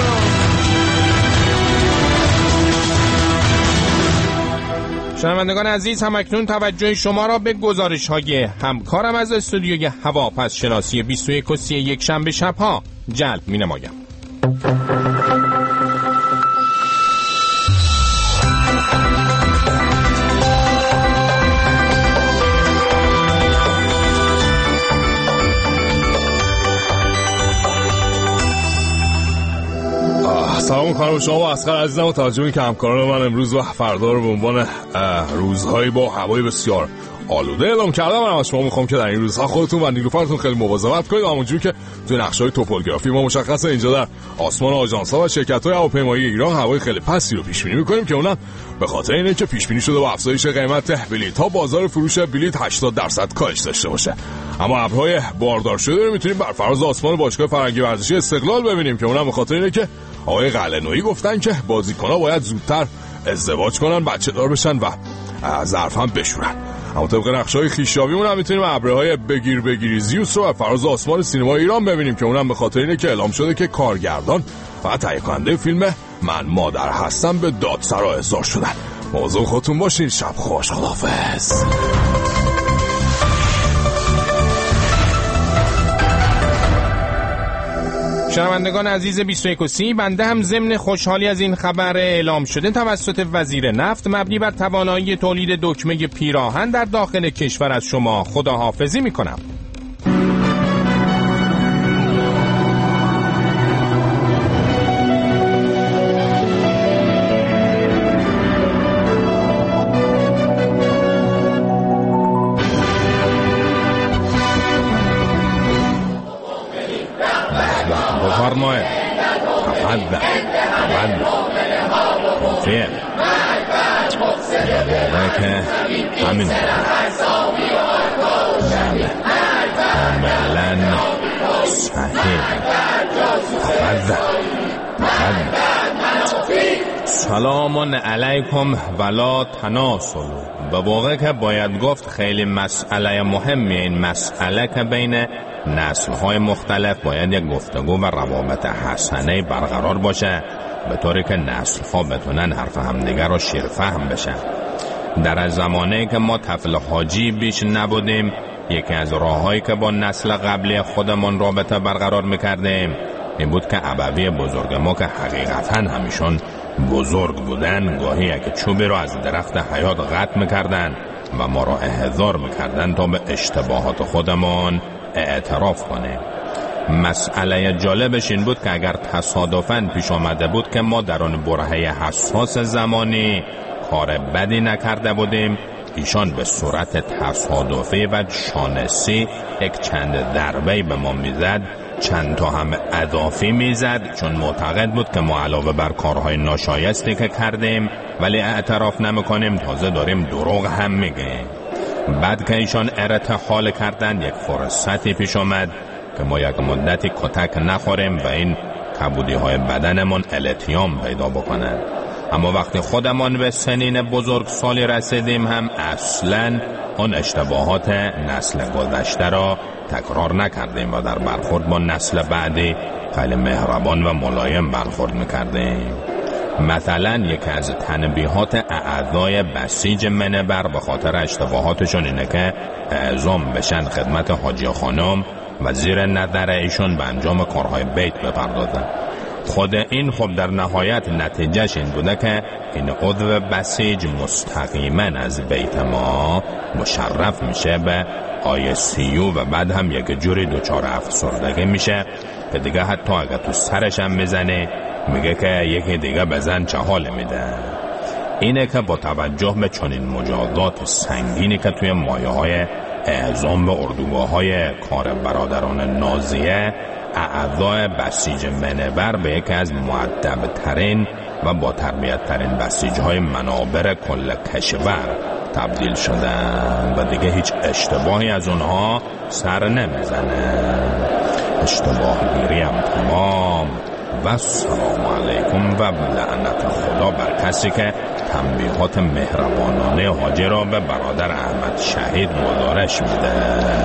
شنوندگان عزیز، همکنون توجه شما را به گزارش های همکارم از استودیوی هواپس شناسی بیست و یک و سی یک شنبه شبها جلب می نمایم. سلام میکنم شما و اسقر عزیزم و توجه که همکاران من امروز و فردا رو به عنوان روزهایی با هوای بسیار آلوده اعلام کردم. من از شما میخوام که در این روزها خودتون و نیلوفرتون خیلی مواظبت کنید، همونجوری که توی نقشه‌های توپوگرافی ما مشخصه اینجا در آسمان آژانس‌ها و شرکت‌های هواپیمایی ایران هوای خیلی پستی رو پیش بینی می‌کنیم که اونم به خاطر اینه که پیش بینی شده با افزایش قیمت بلیط‌ها بازار فروش بلیط هشتاد درصد کاهش داشته باشه. اما ابرهای باردار شده رو می‌تونیم بر فراز آسمان باشگاه فرنگی ورزشی استقلال ببینیم که اونم به خاطر اینه که آقای قلعه‌نویی گفتن که بازیکن‌ها باید زودتر ازدواج کنن، بچه‌دار بشن و ظرف هم بشورن. اما طبق نقشه‌های خویش‌یابیمون هم میتونیم ابرهای بگیر بگیری زیوس رو بر فراز آسمان سینما ایران ببینیم که اونم به خاطر اینه که اعلام شده که کارگردان و تهیه کننده فیلم من مادر هستم به دادسرا احضار شدن. موضوع خودتون باشین. شب خوش. خداحافظ. شنوندگان عزیز بیست و یک و سی، بنده هم ضمن خوشحالی از این خبر اعلام شده توسط وزیر نفت مبنی بر توانایی تولید دکمه پیراهن در داخل کشور از شما خداحافظی میکنم. فرمایه تفضل تفضل فعل واقعه که همین کاملا صحیح. تفضل تفضل. سلام علیکم ولا تناسل. به واقع که باید گفت خیلی مسئله مهمی این مسئله که بین نسل‌های مختلف باید یک گفتگو و روابط حسنه برقرار باشه به طوری که نسل‌ها بتونن حرف همدیگر رو شیرفهم بشن. در زمانه که ما طفل حاجی بیش نبودیم یکی از راههایی که با نسل قبلی خودمان رابطه برقرار میکردیم این بود که ابوی بزرگ ما که حقیقتا همیشون بزرگ بودن، گاهی یک چوبی رو از درخت حیات قطع میکردن و ما را احضار میکردن تا به اشتباهات خودمان اعتراف کنیم. مسئله جالبش این بود که اگر تصادفاً پیش آمده بود که ما در آن برهه حساس زمانی کار بدی نکرده بودیم، ایشان به صورت تصادفی و شانسی یک چند ضربه به ما میزد، چند تا هم اضافی میزد، چون معتقد بود که ما علاوه بر کارهای ناشایستی که کردیم ولی اعتراف نمیکنیم، تازه داریم دروغ هم میگیم. بعد که ایشان ارتحال کردن یک فرصتی پیش آمد که ما یک مدتی کتک نخوریم و این کبودی های بدنمون التیام پیدا بکنن. اما وقتی خودمان به سنین بزرگ سالی رسیدیم هم اصلاً آن اشتباهات نسل گذشته را تکرار نکردیم و در برخورد با نسل بعدی خیلی مهربان و ملایم برخورد میکردیم. مثلا یکی از تنبیهات اعضای بسیج منبر به خاطر اشتباهاتشون اینه که اعزام بشن خدمت حاجی خانم و زیر نظر ایشون به انجام کارهای بیت بپردازن. خود این خب در نهایت نتیجهش این بوده که این عضو بسیج مستقیما از بیت ما مشرف میشه به آی سی یو و بعد هم یک جوری دوچار افسردگی میشه که دیگه حتی اگه تو سرش هم میزنه میگه که یکی دیگه بزن چه حال میده. اینه که با توجه به چنین مجازات سنگینی که توی مایه های اعزام به اردوگاه های کار برادران نازیه، اعضای بسیج منبر به یکی از مؤدب ترین و با تربیت ترین بسیج های منابر کل کشور تبدیل شدن و دیگه هیچ اشتباهی از اونها سر نمیزنه. اشتباه گیری هم تمام و سلام علیکم و لعنت خدا بر کسی که تنبیهات مهربانانه حاجی را به برادر احمد شهید گزارش میده.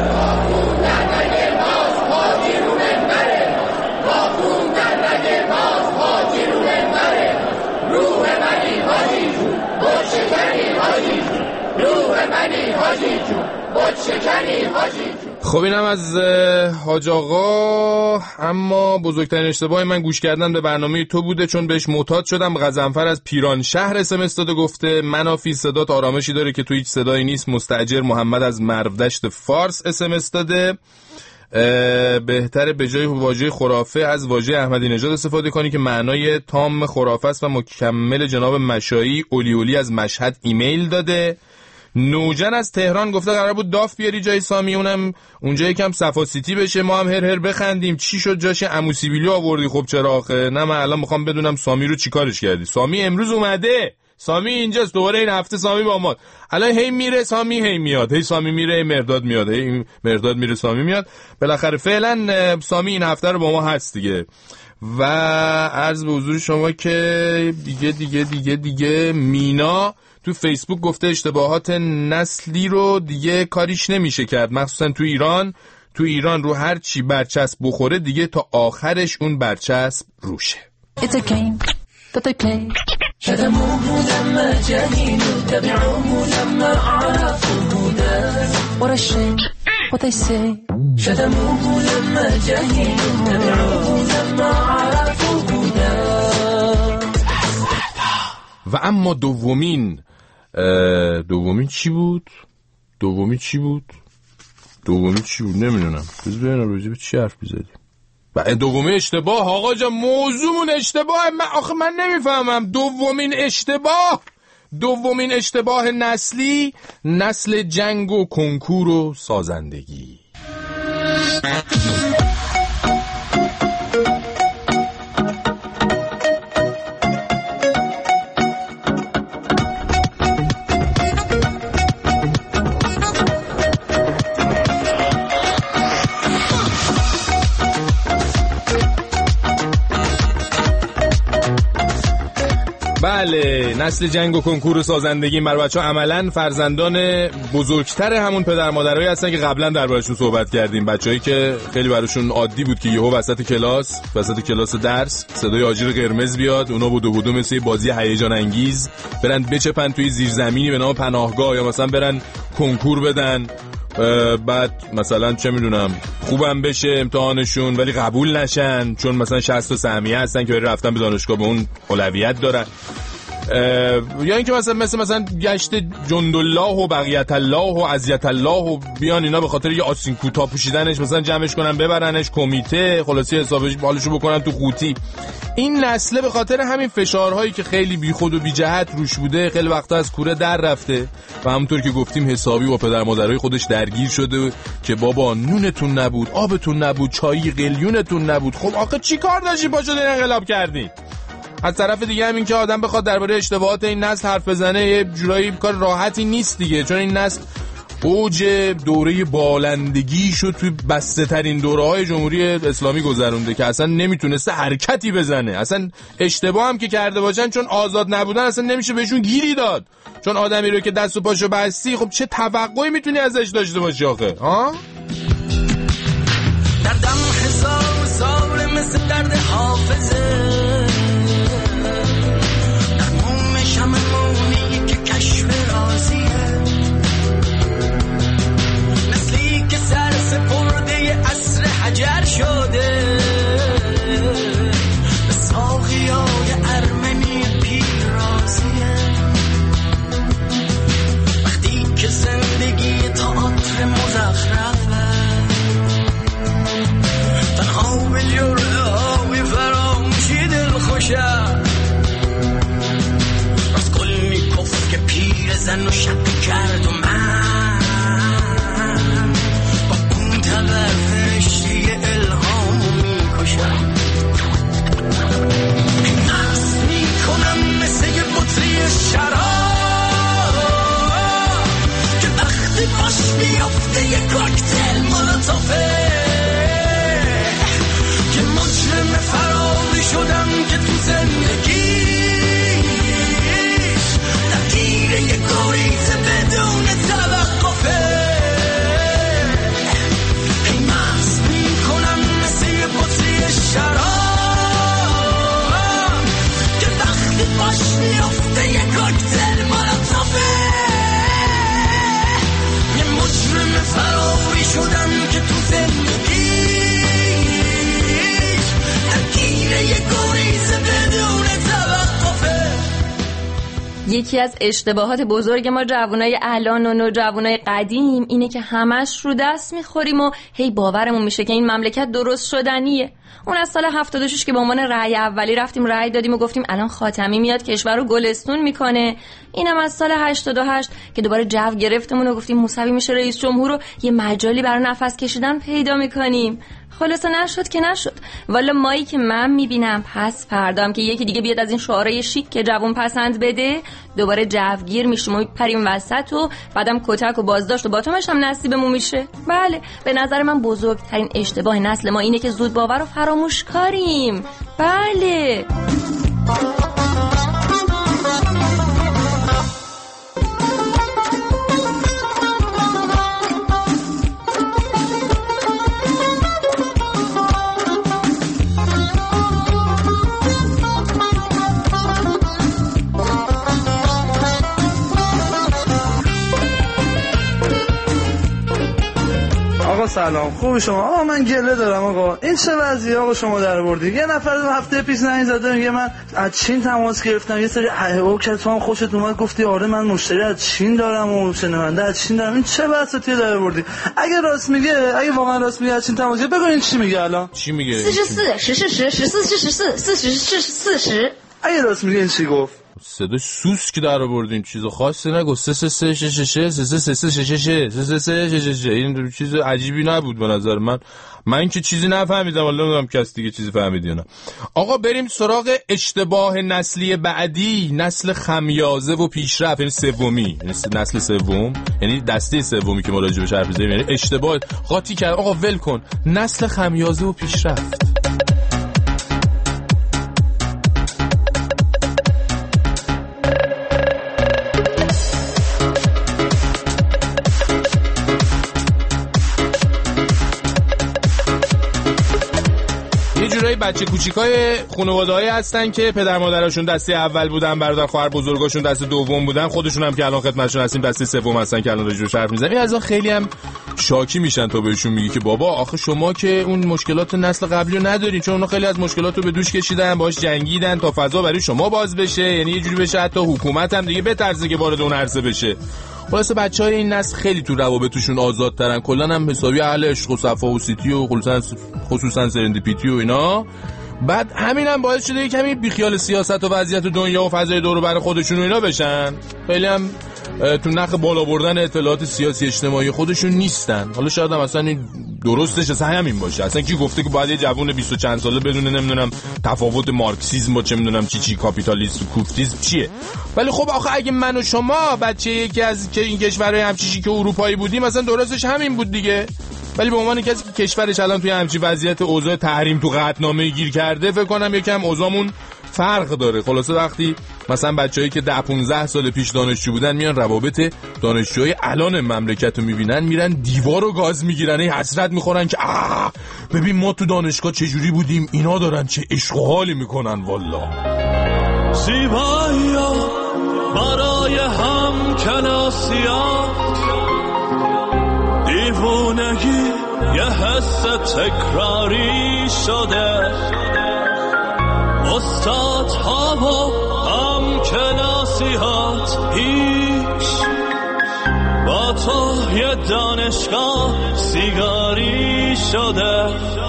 خب اینم از حاج آقا. اما بزرگترین اشتباه من گوش کردن به برنامه تو بوده، چون بهش معتاد شدم. غضنفر از پیران شهر اسمس داده، گفته منافی صدات آرامشی داره که تو هیچ صدایی نیست. مستاجر محمد از مرودشت فارس اسمس داده، بهتره به جای واژه خرافه از واژه احمدی نژاد استفاده کنی که معنای تام خرافه است و مکمل جناب مشایی. اولی اولی از مشهد ایمیل داده. نوجن از تهران گفته قرار بود داف بیاری جای سامی، اونم اونجا یکم صفا سیتی بشه، ما هم هر هر بخندیم. چی شد جاش عموسیبیلی آوردی؟ خب چرا آخه؟ نه من الان میخوام بدونم سامی رو چیکارش کردی. سامی امروز اومده، سامی اینجاست، دوباره این هفته سامی با ما. الان هی میره سامی هی میاد، هی سامی میره هی مرداد میاد، هی مرداد میره سامی میاد. بالاخره فعلا سامی این هفته رو با ما هست دیگه. و عرض به حضور شما که دیگه دیگه دیگه دیگه مینا تو فیسبوک گفته اشتباهات نسلی رو دیگه کاریش نمیشه کرد، مخصوصا تو ایران. تو ایران رو هر چی برچسب بخوره دیگه تا آخرش اون برچسب روشه. It's a game that they play. شتموه لما جاهلوا تبعوه لما عرفوا الهدى. What a shame what they say. شتموه لما جاهلوا تبعوه لما عرفوا الهدى. و اما دومین دومین چی بود؟ دومین چی بود؟ دومین چی بود؟ نمیدونم. بذار ببینم راجع به چی حرف می‌زدیم. و دومین اشتباه آقا جان، موضوعمون اشتباه. من آخه من نمیفهمم. دومین اشتباه دومین اشتباه نسلی، نسل جنگ و کنکور و سازندگی. بله، نسل جنگ و کنکور و سازندگی بر بچه‌ها عملاً فرزندان بزرگتر همون پدر مادرایی هستن که قبلا دربارشون صحبت کردیم. بچه‌ای که خیلی براشون عادی بود که یهو وسط کلاس وسط کلاس درس صدای آجر قرمز بیاد، اونا بودو بودو مثل بازی هیجان انگیز برن بچپن توی زیرزمینی به نام پناهگاه، یا مثلا برن کنکور بدن. بعد مثلا چه میدونم خوبم بشه امتحانشون ولی قبول نشن چون مثلا شصت تا سهمیه هستن که رفتن به دانشگاه به اون اولویت دارن، یا اینکه مثلا مثلا مثلا گشت جندالله و بقیت الله و عزیت الله و بیان اینا به خاطر یه آستین کوتاه پوشیدنش مثلا جمعش کنن ببرنش کمیته، خلاصی حسابش بالشو بکنن تو قوطی. این نسل به خاطر همین فشارهایی که خیلی بیخود و بی جهت روش بوده خیلی وقتا از کوره در رفته و همونطور که گفتیم حسابی با پدر مادرای خودش درگیر شده که بابا نونتون نبود، آبتون نبود، چای قلیونتون نبود. خب آخه چی کار داشتی پا شدین انقلاب کردی؟ از طرف دیگه هم این که آدم بخواد درباره اشتباهات این نسل حرف بزنه یه جورایی کار راحتی نیست دیگه، چون این نسل اوج دوره بالندگی شد توی بسته ترین دوره های جمهوری اسلامی گذرونده که اصلا نمیتونسته حرکتی بزنه. اصلا اشتباه هم که کرده باشن چون آزاد نبودن اصلا نمیشه بهشون گیری داد، چون آدمی رو که دست و پاشو بستی خب چه توقعی میتونی ازش داشته باشی آخه؟ ها؟ دردم هزار سال مثل درد حافظه، شممونی که کشف رازیه، نسلی که سر سپرده عصر حجر شده، به ساقیای ارمنی پیرازیه. وقتی که زندگی تئاتر مزخرفه، تنها به جرعه های فراموشی دل خوشه، زن و شب کرد و من با اون تبر فرشتی الهام میکشم، نفس میکنم مثل یه بطری شراب که وقتی باش بیافته یه کاکتل مولوتوفه، که مجرم فراری شدم که تو زندگی یه گریز بدون توقفه، هی مست میکنم مثل یه بطری شراب که وقتی باش میافته یه کاکتل مولوتوفه، یه مجرم فراری شدم که تو زندگیش درگیر یه گریز بدون توقفه. یکی از اشتباهات بزرگ ما جوانای الان و نوجوانای قدیم اینه که همش رو دست میخوریم و هی باورمون میشه که این مملکت درست شدنیه. اون از سال هفتاد و شش که به عنوان رأی اولی رفتیم رأی دادیم و گفتیم الان خاتمی میاد کشور رو گلستون میکنه، اینم از سال هشتاد و هشت که دوباره جو گرفتمون و گفتیم موسوی میشه رئیس جمهور و یه مجالی برای نفس کشیدن پیدا میکنیم. خلاصه نشد که نشد. والا مایی که من میبینم پس فردام که یکی دیگه بیاد از این شعارهای شیک که جوون پسند بده دوباره جوگیر میشیم و میپریم وسط و بعدم کتک و بازداشت و باتومش هم نصیبمون میشه. بله به نظر من بزرگترین اشتباه نسل ما اینه که زود باور و فراموش کاریم. بله آقا سلام، خوبی شما؟ آقا من گله دارم آقا، این چه وضعیه آقا شما در آوردید؟ یه نفر هفته پیش زنگ زده میگه من از چین تماس گرفتم، یه سری هیو که تو هم خوشت اومد گفتی آره من مشتری از چین دارم و شنونده از چین دارم. این چه وضعیه در آوردید؟ اگه راست میگه، اگه واقعا راست میگه از چین تماس گرفت، بگو این چی میگه الان؟ چی میگه؟ اگه راست میگه این چی گفت؟ صدا سوس که در آوردین چیز خاصی نگو. سه سه سه شش شش سه سه سه سه شش شش سه سه شش شش این چیز عجیبی نبود به نظر من. من که چیزی نفهمیدم، والله نمیدونم کس دیگه چیزی فهمید یا نه. آقا بریم سراغ اشتباه نسلی بعدی، نسل خمیازه و پیشرفت، یعنی سومی، یعنی نسل سوم، یعنی دسته سومی که ما راجع بهش حرف می‌زنیم، یعنی اشتباه قاطی کرد. آقا ول کن، نسل خمیازه و پیشرفت. سرای بچه کوچیکای خانواده‌ای هستن که پدر مادرشون دسته اول بودن، برادر خواهر بزرگاشون دسته دوم بودن، خودشون هم که الان خدمتشون هستیم دسته سوم هستن که الان راجعش حرف میزنیم. این ازا خیلی هم شاکی میشن تا بهشون میگی که بابا آخه شما که اون مشکلات نسل قبلی رو ندارین، چون اونا خیلی از مشکلات رو به دوش کشیدن، باهاش جنگیدن تا فضا برای شما باز بشه، یعنی یه جوری بشه حتی حکومت هم دیگه بترسه که وارد اون عرصه بشه. خلاص بچهای این نسل خیلی تو روابطشون آزادترن، کلا هم حسابی اهل عشق و صفا و سیتی و خصوصا خصوصا سرندیپیتی و اینا. بعد همینم هم باعث شده کمی بیخیال سیاست و وضعیت دنیا و فضای دور و بر خودشون و اینا بشن. خیلی هم تو نخ بالا بردن اطلاعات سیاسی اجتماعی خودشون نیستن. حالا شاید هم اصلا این درستش اصلا همین باشه. اصلا کی گفته که باید یه جوون بیست و چند ساله بدونه نمیدونم تفاوت مارکسیسم با چه میدونم چی چی کاپیتالیسم و کوفیسم چیه. ولی خب آخه اگه من و شما بچه یکی از که این کشورهای همچیشی که اروپایی بودیم مثلا درستش همین بود دیگه. ولی به عنوان کسی که کشورش الان توی همچین وضعیت اوضاع تحریم تو قطعنامه گیر کرده، فکر کنم یکم اوضاعمون فرق داره. خلاصه وقتی مثلا بچه‌ای که ده پانزده سال پیش دانشجو بودن میان روابط دانشجوهای الان مملکت رو میبینن، میرن دیوار و گاز میگیرن، این حسرت میخورن که آه ببین ما تو دانشگاه چه جوری بودیم، اینا دارن چه عشق و حالی میکنن. والله زیبایی برای هم کناسیات، دیوونگی یه حس تکراری شده، استادها و هم کلاسیات هیچ با تو یه دانشگاه سیگاری شده.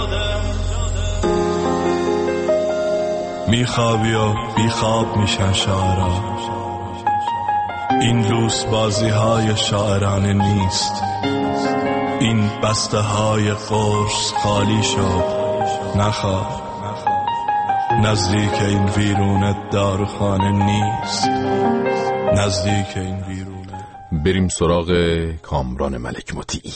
میخوابی و بیخواب میشن شاعرها، این لوس بازی های شاعرانه نیست، این بسته های قرص خالی شد. نخواب، نزدیک این ویرونت داروخانه نیست، نزدیک این ویرونه. بریم سراغ کامران ملک مطیعی.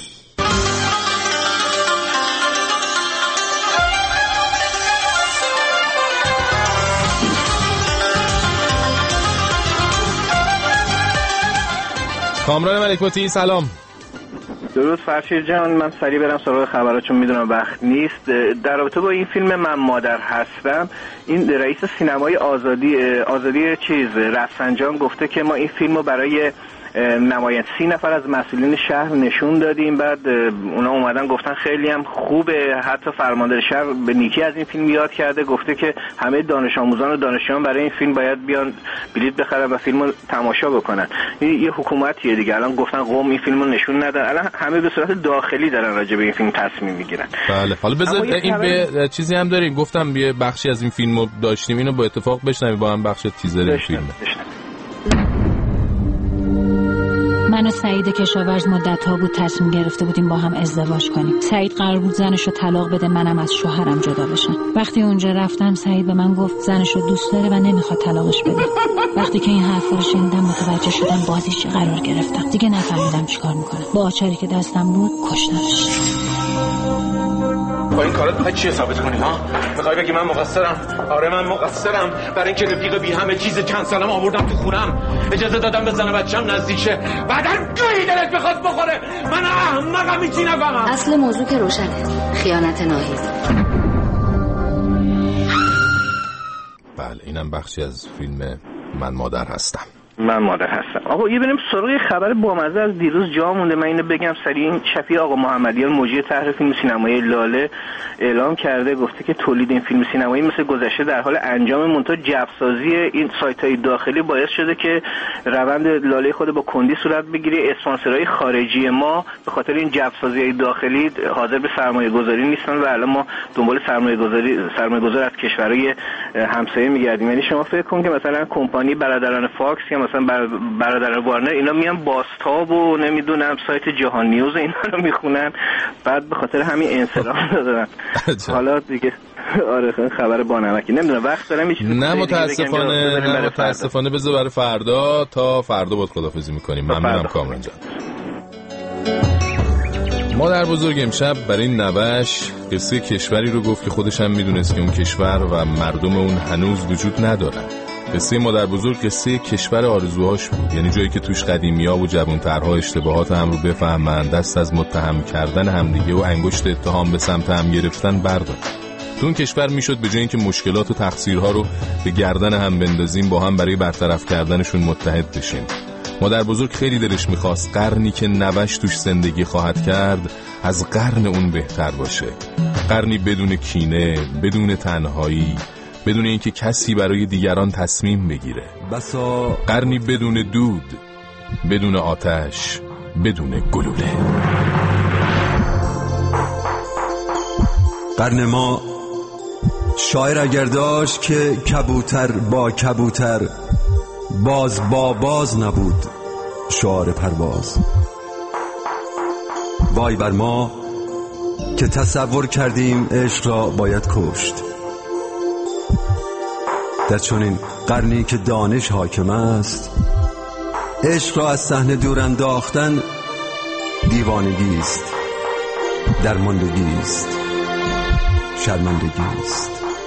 کامران ملک مطیعی سلام. درود فرشید جان، من سریع برم سراغ خبرات چون میدونم وقت نیست. در رابطه با این فیلم من مادر هستم، این رئیس سینمای آزادی آزادی چیز رفسنجان گفته که ما این فیلمو برای نماینده سی نفر از مسئولین شهر نشون دادیم، بعد اونا اومدن گفتن خیلی هم خوبه، حتی فرماندار شهر به نیکی از این فیلم یاد کرده، گفته که همه دانش آموزان و دانشجویان برای این فیلم باید بیان بلیط بخرن و فیلمو تماشا بکنن. یه حکومتیه دیگه، الان گفتن قوم این فیلمو نشون ندن، الان همه به صورت داخلی دارن راجع به این فیلم تصمیم میگیرن. بله حالا بذار این به چیزی هم داریم، گفتم یه بخشی از این فیلمو داشتیم، اینو با اتفاق بشنویم با هم بخش تیزر فیلم. من و سعید کشاورز مدت‌ها بود تصمیم گرفته بودیم با هم ازدواج کنیم. سعید قرار بود زنشو طلاق بده، منم از شوهرم جدا بشم. وقتی اونجا رفتم سعید به من گفت زنشو دوست داره و نمیخواد طلاقش بده. وقتی که این حرفا رو شنیدم متوجه شدم بازیش چه قرار گرفتم. دیگه نفهمیدم چیکار میکنم. با آچاری که دستم بود کشتمش. با این کارات میخوای چی ثابت کنی ها؟ میخوای بگی من مقصرم؟ آره من مقصرم برای اینکه رفیق بی همه چیز چند سالم آوردم تو خونم، اجازه دادم به زن بچه‌م نزدیک شه، بعدن گویی دلت بخواد بخوره. من احمقم هیچی نفهمم. اصل موضوع که روشنه، خیانت ناهید. بله اینم بخشی از فیلم من مادر هستم. من مادر هستم. آقا یه بریم سراغ خبر بامزه از دیروز جا مونده، من اینو بگم سریع. این شفیع آقا محمدیان مجری طرح فیلم سینمایی لاله اعلام کرده، گفته که تولید این فیلم سینمایی مثل گذشته در حال انجام، منتها جفسازی این سایت‌های داخلی باعث شده که روند لاله خود با کندی صورت بگیره. اسپانسرهای خارجی ما به خاطر این جفسازی داخلی حاضر به سرمایه‌گذاری نیستن و الان ما دنبال سرمایه‌گذاری سرمایه‌گذار از کشورهای همسایه می‌گردیم. یعنی شما فکر کن که مثلا کمپانی برادران فاکس یا مثلا برادران وارنر اینا میان باستاب و نمیدونم سایت جهان نیوز اینا رو میخونن، بعد به خاطر همین انصراف دادن. حالا دیگه آره خبر بانمکی نمیدونم وقت دارم میشه. نه متاسفانه نه متاسفانه بذار برای فردا، تا فردا باید خدافظی میکنیم. ممنونم کامران جان. مادر بزرگ امشب برای این نوش قصه کشوری رو گفت که خودش هم میدونست که اون کشور و مردم اون هنوز وجود ندارن. قصه مادر بزرگ قصه کشور آرزوهاش بود، یعنی جایی که توش قدیمی‌ها و جوان‌ترها اشتباهات هم رو بفهمن، دست از متهم کردن همدیگه و انگشت اتهام به سمت هم گرفتن بردارن. تو اون کشور میشد به جای اینکه مشکلات و تقصیرها رو به گردن هم بندازیم با هم برای برطرف کردنشون متحد بشیم. مادر بزرگ خیلی دلش میخواست قرنی که نوش توش زندگی خواهد کرد از قرن اون بهتر باشه. قرنی بدون کینه، بدون تنهایی، بدون اینکه کسی برای دیگران تصمیم بگیره. بسا قرنی بدون دود، بدون آتش، بدون گلوله. قرن ما شاعر اگر داشت که کبوتر با کبوتر باز با باز نبود شعار پرواز. وای بر ما که تصور کردیم عشق را باید کشت. در چنین قرنی که دانش حاکم است عشق را از صحنه دور انداختن دیوانگی است، درماندگی است، شرمندگی است.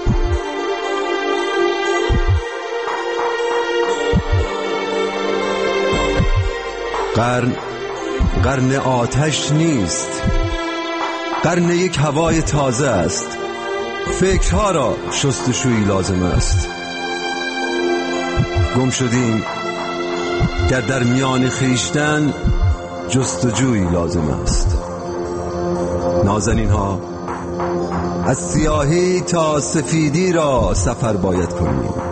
قرن قرن آتش نیست، قرن یک هوای تازه است. فکرها را شستشویی لازم است. گم شدیم گر در میان خیشتن جستجویی لازم است. نازنین ها از سیاهی تا سفیدی را سفر باید کنیم.